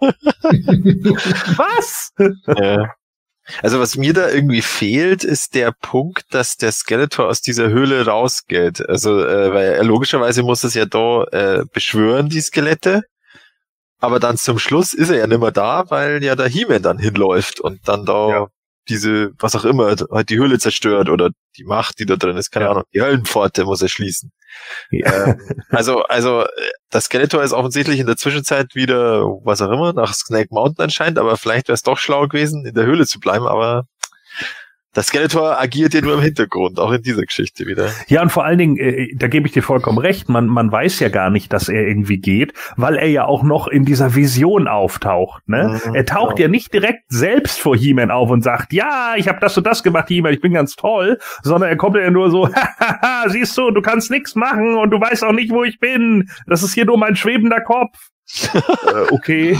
Was? Ja. Also was mir da irgendwie fehlt, ist der Punkt, dass der Skeletor aus dieser Höhle rausgeht. Also, äh, weil er logischerweise muss es ja da äh, beschwören, die Skelette. Aber dann zum Schluss ist er ja nicht mehr da, weil ja der He-Man dann hinläuft und dann da ja. diese, was auch immer, halt die Höhle zerstört oder die Macht, die da drin ist, keine ja. Ahnung, die Höllenpforte muss er schließen. Ja. Ähm, also, also, das Skeletor ist offensichtlich in der Zwischenzeit wieder, was auch immer, nach Snake Mountain anscheinend, aber vielleicht wäre es doch schlau gewesen, in der Höhle zu bleiben, aber Das Skeletor agiert ja nur im Hintergrund, auch in dieser Geschichte wieder. Ja, und vor allen Dingen, äh, da gebe ich dir vollkommen recht, man, man weiß ja gar nicht, dass er irgendwie geht, weil er ja auch noch in dieser Vision auftaucht. Ne? Mhm, er taucht ja. ja nicht direkt selbst vor He-Man auf und sagt, ja, ich habe das und das gemacht, He-Man, ich bin ganz toll, sondern er kommt ja nur so, hahaha, siehst du, du kannst nichts machen und du weißt auch nicht, wo ich bin. Das ist hier nur mein schwebender Kopf. äh, okay.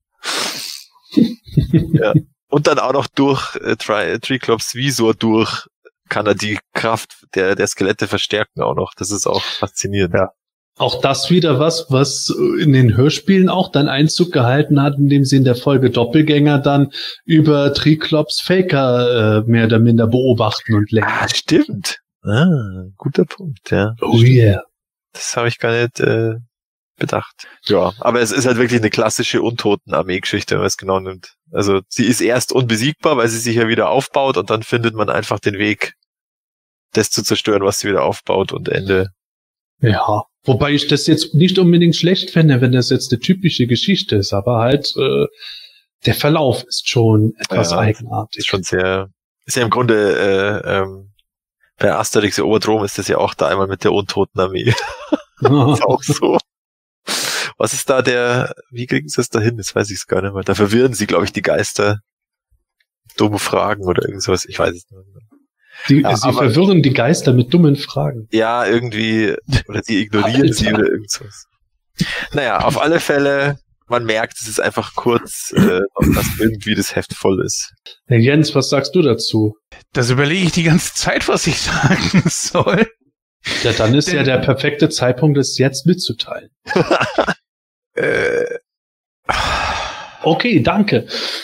Ja. Und dann auch noch durch äh, Tri- Triclops Visor durch kann er die Kraft der, der Skelette verstärken auch noch. Das ist auch faszinierend. Ja. Auch das wieder was, was in den Hörspielen auch dann Einzug gehalten hat, indem sie in der Folge Doppelgänger dann über Triclops Faker äh, mehr oder minder beobachten und lenken. Ah, stimmt. Ah, guter Punkt, ja. Oh yeah. Das habe ich gar nicht äh, bedacht. Ja, aber es ist halt wirklich eine klassische Untoten-Armee-Geschichte, wenn man es genau nimmt. Also sie ist erst unbesiegbar, weil sie sich ja wieder aufbaut und dann findet man einfach den Weg, das zu zerstören, was sie wieder aufbaut und Ende. Ja, wobei ich das jetzt nicht unbedingt schlecht fände, wenn das jetzt eine typische Geschichte ist, aber halt äh, der Verlauf ist schon etwas ja, eigenartig. Ist schon sehr, ist ja im Grunde äh, ähm, bei Asterix Oberdrom ist das ja auch da einmal mit der Untoten-Armee. Ist auch so. Was ist da der, wie kriegen sie es da hin? Das weiß ich es gar nicht mehr. Da verwirren sie, glaube ich, die Geister. Dumme Fragen oder irgend sowas. Ich weiß es nicht mehr. Die, Ja, sie aber, verwirren die Geister mit dummen Fragen. Ja, irgendwie, oder sie ignorieren sie oder irgend sowas. Naja, auf alle Fälle, man merkt, es ist einfach kurz, äh, dass irgendwie das Heft voll ist. Herr Jens, was sagst du dazu? Das überlege ich die ganze Zeit, was ich sagen soll. Ja, dann ist ja der perfekte Zeitpunkt, es jetzt mitzuteilen. äh, okay, danke.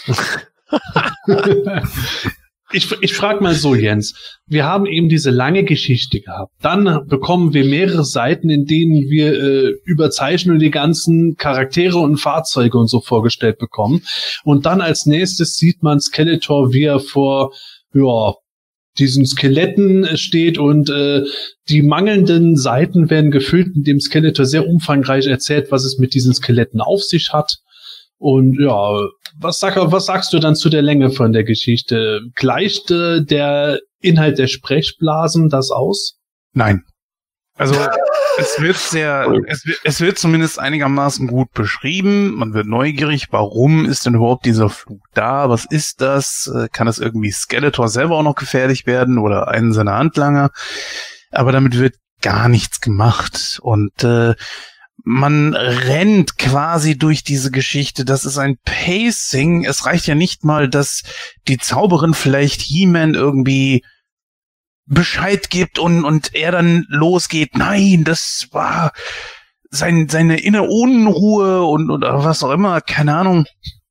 ich ich frage mal so, Jens. Wir haben eben diese lange Geschichte gehabt. Dann bekommen wir mehrere Seiten, in denen wir äh, überzeichnen und die ganzen Charaktere und Fahrzeuge und so vorgestellt bekommen. Und dann als nächstes sieht man Skeletor, wie er vor, ja, diesen Skeletten steht und äh, die mangelnden Seiten werden gefüllt, indem Skeletor sehr umfangreich erzählt, was es mit diesen Skeletten auf sich hat. Und ja, was, sag, was sagst du dann zu der Länge von der Geschichte? Gleicht äh, der Inhalt der Sprechblasen das aus? Nein. Also es wird sehr, es wird, es wird zumindest einigermaßen gut beschrieben. Man wird neugierig, warum ist denn überhaupt dieser Flug da? Was ist das? Kann es irgendwie Skeletor selber auch noch gefährlich werden oder einen seiner Handlanger? Aber damit wird gar nichts gemacht. Und äh, man rennt quasi durch diese Geschichte. Das ist ein Pacing. Es reicht ja nicht mal, dass die Zauberin vielleicht He-Man irgendwie Bescheid gibt und und er dann losgeht. Nein, das war sein seine innere Unruhe und oder was auch immer, keine Ahnung.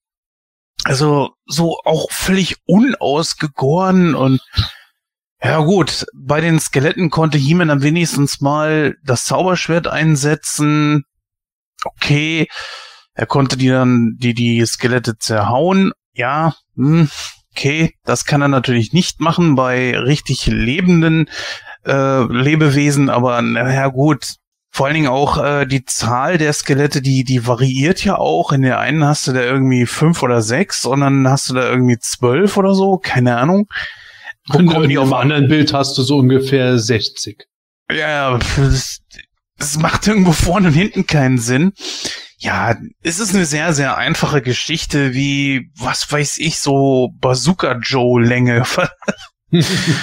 Also so auch völlig unausgegoren und ja gut, bei den Skeletten konnte He-Man dann wenigstens mal das Zauberschwert einsetzen. Okay, er konnte die dann die die Skelette zerhauen. Ja, hm. Okay, das kann er natürlich nicht machen bei richtig lebenden äh, Lebewesen, aber naja gut, vor allen Dingen auch äh, die Zahl der Skelette, die die variiert ja auch. In der einen hast du da irgendwie fünf oder sechs und dann hast du da irgendwie zwölf oder so, keine Ahnung. Wo und kommen die auf dem anderen Bild hast du so ungefähr sechzig. Ja, das, das macht irgendwo vorne und hinten keinen Sinn. Ja, es ist eine sehr, sehr einfache Geschichte, wie, was weiß ich, so Bazooka-Joe-Länge. ah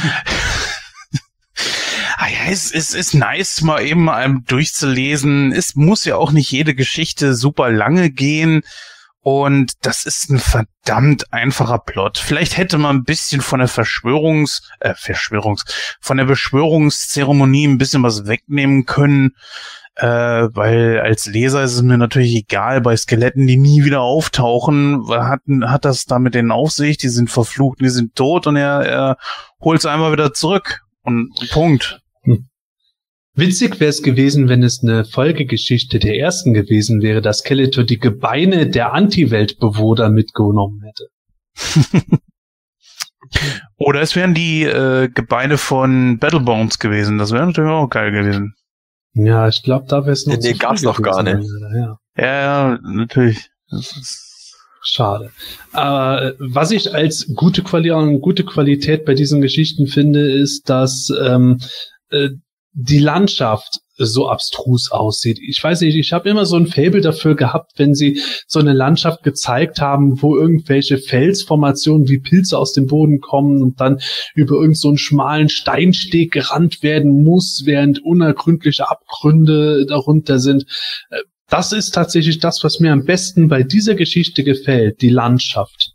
ja, es, es ist nice, mal eben mal durchzulesen. Es muss ja auch nicht jede Geschichte super lange gehen. Und das ist ein verdammt einfacher Plot. Vielleicht hätte man ein bisschen von der Verschwörungs, äh, Verschwörungs, von der Beschwörungszeremonie ein bisschen was wegnehmen können. Äh, weil als Leser ist es mir natürlich egal, bei Skeletten, die nie wieder auftauchen, hat, hat das da mit denen auf sich, die sind verflucht, die sind tot und er, er holt es einmal wieder zurück und Punkt. Hm. Witzig wäre es gewesen, wenn es eine Folgegeschichte der ersten gewesen wäre, dass Skeletor die Gebeine der Anti-Weltbewohner mitgenommen hätte. Oder es wären die äh, Gebeine von Battlebones gewesen, das wäre natürlich auch geil gewesen. Ja, ich glaube, da wäre es noch nee, gab's noch gar nicht. Ja. ja, ja, natürlich. Das ist Schade. Aber was ich als gute Qualität, gute Qualität bei diesen Geschichten finde, ist, dass ähm, äh, die Landschaft so abstrus aussieht. Ich weiß nicht, ich habe immer so ein Faible dafür gehabt, wenn sie so eine Landschaft gezeigt haben, wo irgendwelche Felsformationen wie Pilze aus dem Boden kommen und dann über irgend so einen schmalen Steinsteg gerannt werden muss, während unergründliche Abgründe darunter sind. Das ist tatsächlich das, was mir am besten bei dieser Geschichte gefällt, die Landschaft.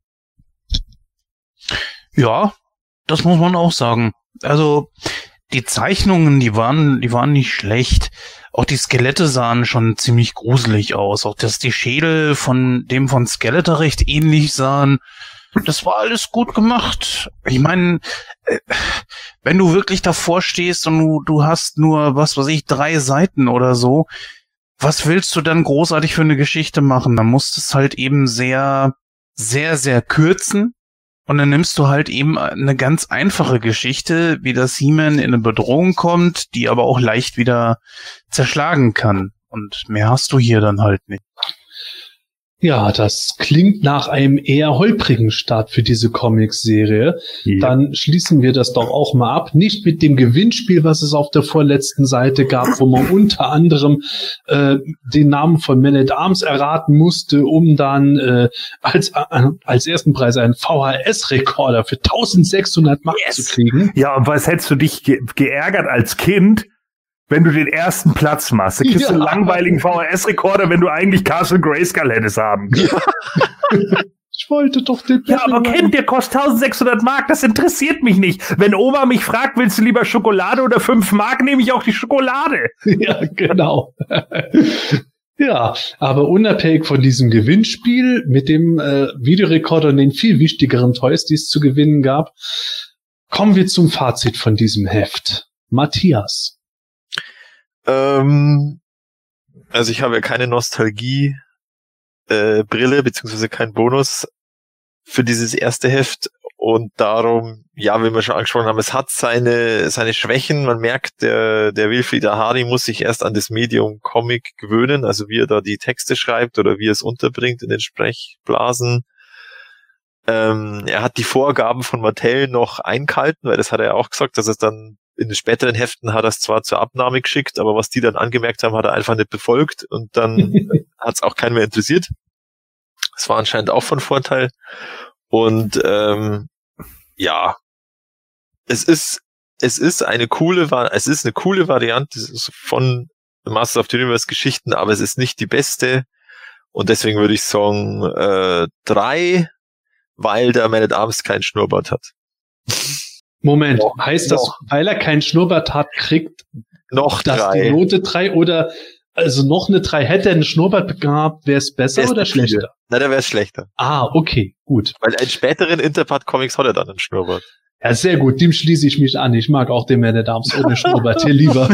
Ja, das muss man auch sagen. Also die Zeichnungen, die waren, die waren nicht schlecht. Auch die Skelette sahen schon ziemlich gruselig aus. Auch dass die Schädel von dem von Skeletor recht ähnlich sahen. Das war alles gut gemacht. Ich meine, wenn du wirklich davor stehst und du, du hast nur, was weiß ich, drei Seiten oder so, was willst du dann großartig für eine Geschichte machen? Dann musst du es halt eben sehr, sehr, sehr kürzen. Und dann nimmst du halt eben eine ganz einfache Geschichte, wie das He-Man in eine Bedrohung kommt, die aber auch leicht wieder zerschlagen kann. Und mehr hast du hier dann halt nicht. Ja, das klingt nach einem eher holprigen Start für diese Comic-Serie. Ja. Dann schließen wir das doch auch mal ab. Nicht mit dem Gewinnspiel, was es auf der vorletzten Seite gab, wo man unter anderem äh, den Namen von Man at Arms erraten musste, um dann äh, als äh, als ersten Preis einen V H S-Rekorder für eintausendsechshundert Mark yes. zu kriegen. Ja, und was hättest du dich ge- geärgert als Kind, wenn du den ersten Platz machst? Dann kriegst ja. du einen langweiligen V H S-Rekorder, wenn du eigentlich Castle Grayskull hättest haben können. Ja. Ich wollte doch den... Ja, aber Kind, der kostet eintausendsechshundert Mark, das interessiert mich nicht. Wenn Oma mich fragt, willst du lieber Schokolade oder fünf Mark, nehme ich auch die Schokolade. Ja, genau. Ja, aber unabhängig von diesem Gewinnspiel mit dem äh, Videorekorder und den viel wichtigeren Toys, die es zu gewinnen gab, kommen wir zum Fazit von diesem Heft. Matthias. Ähm, also ich habe ja keine Nostalgie äh, Brille, beziehungsweise keinen Bonus für dieses erste Heft und darum, ja, wie wir schon angesprochen haben, es hat seine seine Schwächen. Man merkt, der der Wilfried Ahadi muss sich erst an das Medium Comic gewöhnen, also wie er da die Texte schreibt oder wie er es unterbringt in den Sprechblasen. Ähm, er hat die Vorgaben von Mattel noch eingehalten, weil das hat er ja auch gesagt, dass es dann in den späteren Heften hat er es zwar zur Abnahme geschickt, aber was die dann angemerkt haben, hat er einfach nicht befolgt und dann hat es auch keinen mehr interessiert. Das war anscheinend auch von Vorteil. Und ähm, ja, es ist es ist eine coole es ist eine coole Variante von Masters of the Universe Geschichten, aber es ist nicht die beste und deswegen würde ich sagen äh, drei, weil der Man at Arms keinen Schnurrbart hat. Moment, noch, heißt das, noch. Weil er keinen Schnurrbart hat, kriegt noch das drei. Die Note drei oder also noch eine drei? Hätte er einen Schnurrbart gehabt, wäre es besser oder schlechter? Viele. Nein, da wäre es schlechter. Ah, okay, gut. Weil in späteren Interpart-Comics hat er dann einen Schnurrbart. Ja, sehr gut, dem schließe ich mich an. Ich mag auch den Man at Arms ohne Schnurrbart hier lieber.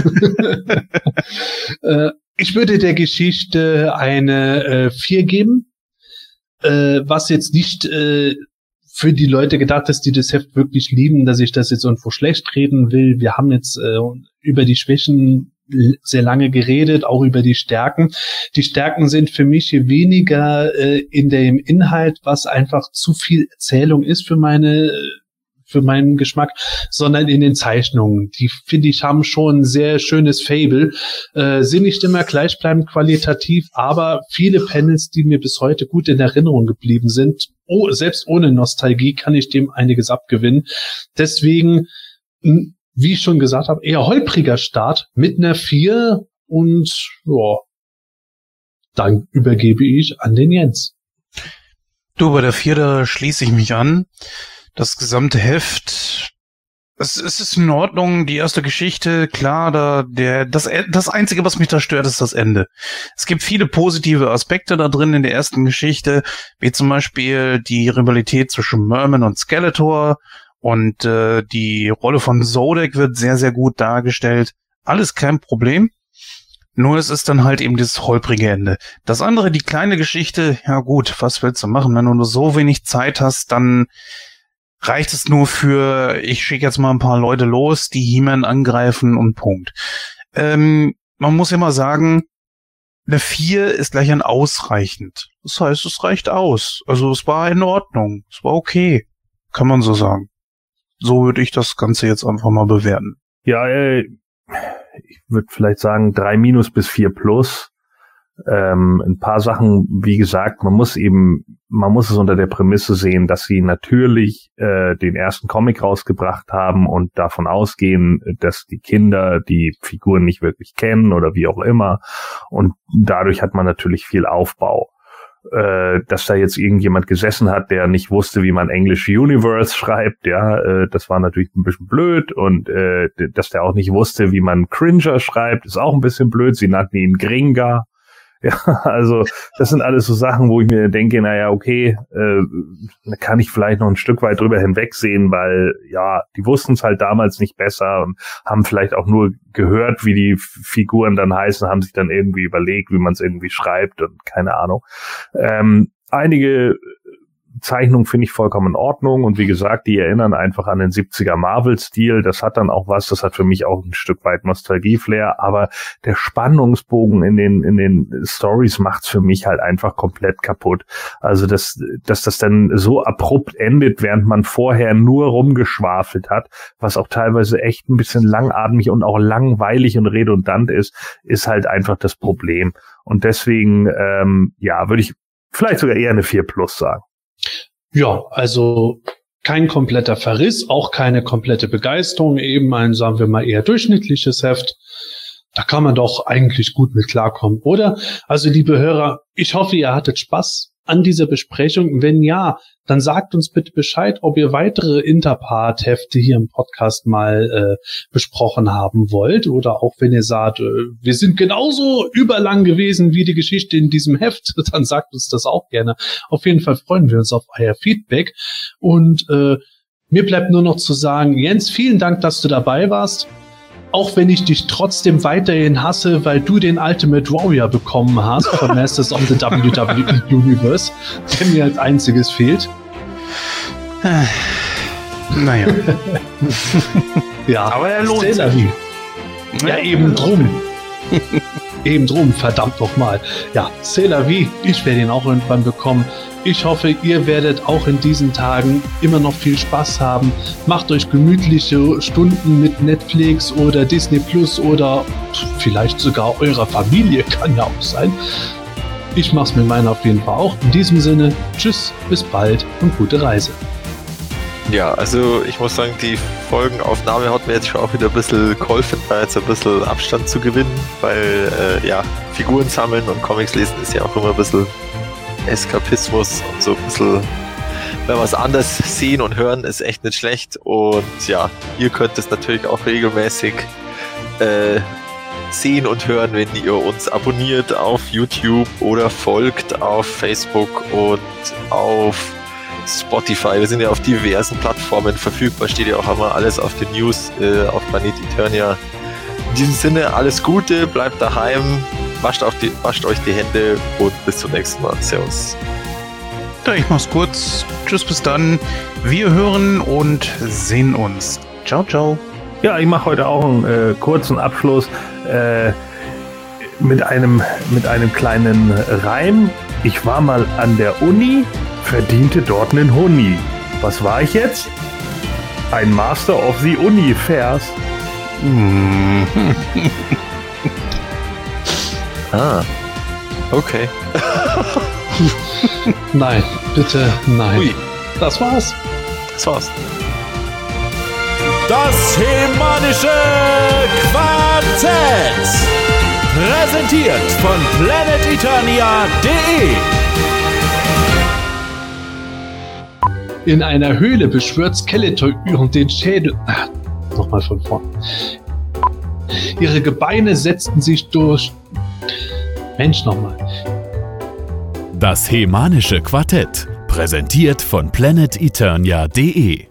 äh, ich würde der Geschichte eine äh, vier geben, äh, was jetzt nicht äh, für die Leute gedacht ist, die das Heft wirklich lieben, dass ich das jetzt irgendwo schlecht reden will. Wir haben jetzt äh, über die Schwächen sehr lange geredet, auch über die Stärken. Die Stärken sind für mich hier weniger äh, in dem Inhalt, was einfach zu viel Erzählung ist für meine für meinen Geschmack, sondern in den Zeichnungen. Die, finde ich, haben schon ein sehr schönes Fable, äh, sind nicht immer gleichbleibend qualitativ, aber viele Panels, die mir bis heute gut in Erinnerung geblieben sind, oh, selbst ohne Nostalgie kann ich dem einiges abgewinnen. Deswegen, wie ich schon gesagt habe, eher holpriger Start mit einer vier und ja, dann übergebe ich an den Jens. Du, bei der vier, da schließe ich mich an. Das gesamte Heft, es, es ist in Ordnung, die erste Geschichte, klar, da der das das Einzige, was mich da stört, ist das Ende. Es gibt viele positive Aspekte da drin in der ersten Geschichte, wie zum Beispiel die Rivalität zwischen Merman und Skeletor und äh, die Rolle von Zodek wird sehr, sehr gut dargestellt. Alles kein Problem. Nur es ist dann halt eben dieses holprige Ende. Das andere, die kleine Geschichte, ja gut, was willst du machen? Wenn du nur so wenig Zeit hast, dann reicht es nur für, ich schicke jetzt mal ein paar Leute los, die He-Man angreifen und Punkt. Ähm, man muss immer sagen, eine vier ist gleich ein ausreichend. Das heißt, es reicht aus. Also es war in Ordnung. Es war okay. Kann man so sagen. So würde ich das Ganze jetzt einfach mal bewerten. Ja, äh, ich würde vielleicht sagen drei minus bis vier plus. Ähm, ein paar Sachen, wie gesagt, man muss eben, man muss es unter der Prämisse sehen, dass sie natürlich äh, den ersten Comic rausgebracht haben und davon ausgehen, dass die Kinder die Figuren nicht wirklich kennen oder wie auch immer. Und dadurch hat man natürlich viel Aufbau. Äh, dass da jetzt irgendjemand gesessen hat, der nicht wusste, wie man English Universe schreibt, ja, äh, das war natürlich ein bisschen blöd. Und äh, dass der auch nicht wusste, wie man Cringer schreibt, ist auch ein bisschen blöd. Sie nannten ihn Gringa. Ja, also das sind alles so Sachen, wo ich mir denke, naja, okay, äh, da kann ich vielleicht noch ein Stück weit drüber hinwegsehen, weil ja, die wussten es halt damals nicht besser und haben vielleicht auch nur gehört, wie die Figuren dann heißen, haben sich dann irgendwie überlegt, wie man es irgendwie schreibt und keine Ahnung. Ähm, einige Zeichnungen finde ich vollkommen in Ordnung und wie gesagt, die erinnern einfach an den siebziger Marvel-Stil. Das hat dann auch was, das hat für mich auch ein Stück weit Nostalgie-Flair, aber der Spannungsbogen in den in den Stories macht's für mich halt einfach komplett kaputt. Also dass dass das dann so abrupt endet, während man vorher nur rumgeschwafelt hat, was auch teilweise echt ein bisschen langatmig und auch langweilig und redundant ist, ist halt einfach das Problem. Und deswegen, ähm, ja, würde ich vielleicht sogar eher eine vier plus sagen. Ja, also kein kompletter Verriss, auch keine komplette Begeisterung, eben ein, sagen wir mal, eher durchschnittliches Heft. Da kann man doch eigentlich gut mit klarkommen, oder? Also, liebe Hörer, ich hoffe, ihr hattet Spaß an dieser Besprechung. Wenn ja, dann sagt uns bitte Bescheid, ob ihr weitere Interpart-Hefte hier im Podcast mal äh, besprochen haben wollt oder auch wenn ihr sagt, äh, wir sind genauso überlang gewesen wie die Geschichte in diesem Heft, dann sagt uns das auch gerne. Auf jeden Fall freuen wir uns auf euer Feedback und äh, mir bleibt nur noch zu sagen, Jens, vielen Dank, dass du dabei warst. Auch wenn ich dich trotzdem weiterhin hasse, weil du den Ultimate Warrior bekommen hast von Masters of the W W E Universe, der mir als einziges fehlt. Naja. Ja, aber er lohnt sich. Ja, eben drum. Eben drum, verdammt nochmal. Ja, C'est la vie. Ich werde ihn auch irgendwann bekommen. Ich hoffe, ihr werdet auch in diesen Tagen immer noch viel Spaß haben. Macht euch gemütliche Stunden mit Netflix oder Disney Plus oder vielleicht sogar eurer Familie, kann ja auch sein. Ich mach's mit meiner auf jeden Fall auch. In diesem Sinne, tschüss, bis bald und gute Reise. Ja, also ich muss sagen, die Folgenaufnahme hat mir jetzt schon auch wieder ein bisschen geholfen, da jetzt ein bisschen Abstand zu gewinnen, weil äh, ja, Figuren sammeln und Comics lesen ist ja auch immer ein bisschen Eskapismus und so ein bisschen, wenn wir es anders sehen und hören, ist echt nicht schlecht. Und ja, ihr könnt es natürlich auch regelmäßig äh, sehen und hören, wenn ihr uns abonniert auf YouTube oder folgt auf Facebook und auf Spotify. Wir sind ja auf diversen Plattformen verfügbar, steht ja auch immer alles auf den News äh, auf Planet Eternia. In diesem Sinne, alles Gute, bleibt daheim, wascht, auf die, wascht euch die Hände und bis zum nächsten Mal. Servus. Ja, ich mach's kurz. Tschüss, bis dann. Wir hören und sehen uns. Ciao, ciao. Ja, ich mache heute auch einen äh, kurzen Abschluss äh, mit einem mit einem kleinen Reim. Ich war mal an der Uni, verdiente dort einen Huni. Was war ich jetzt? Ein Master of the Universe. Ah, okay. Nein, bitte, nein. Ui. Das war's. Das war's. Das Hemanische Quartett. Präsentiert von Planet Eternia punkt de. In einer Höhle beschwört Skeletor den Schädel. Ach, nochmal von vorn. Ihre Gebeine setzten sich durch. Mensch, nochmal. Das Hemanische Quartett. Präsentiert von Planet Eternia punkt de.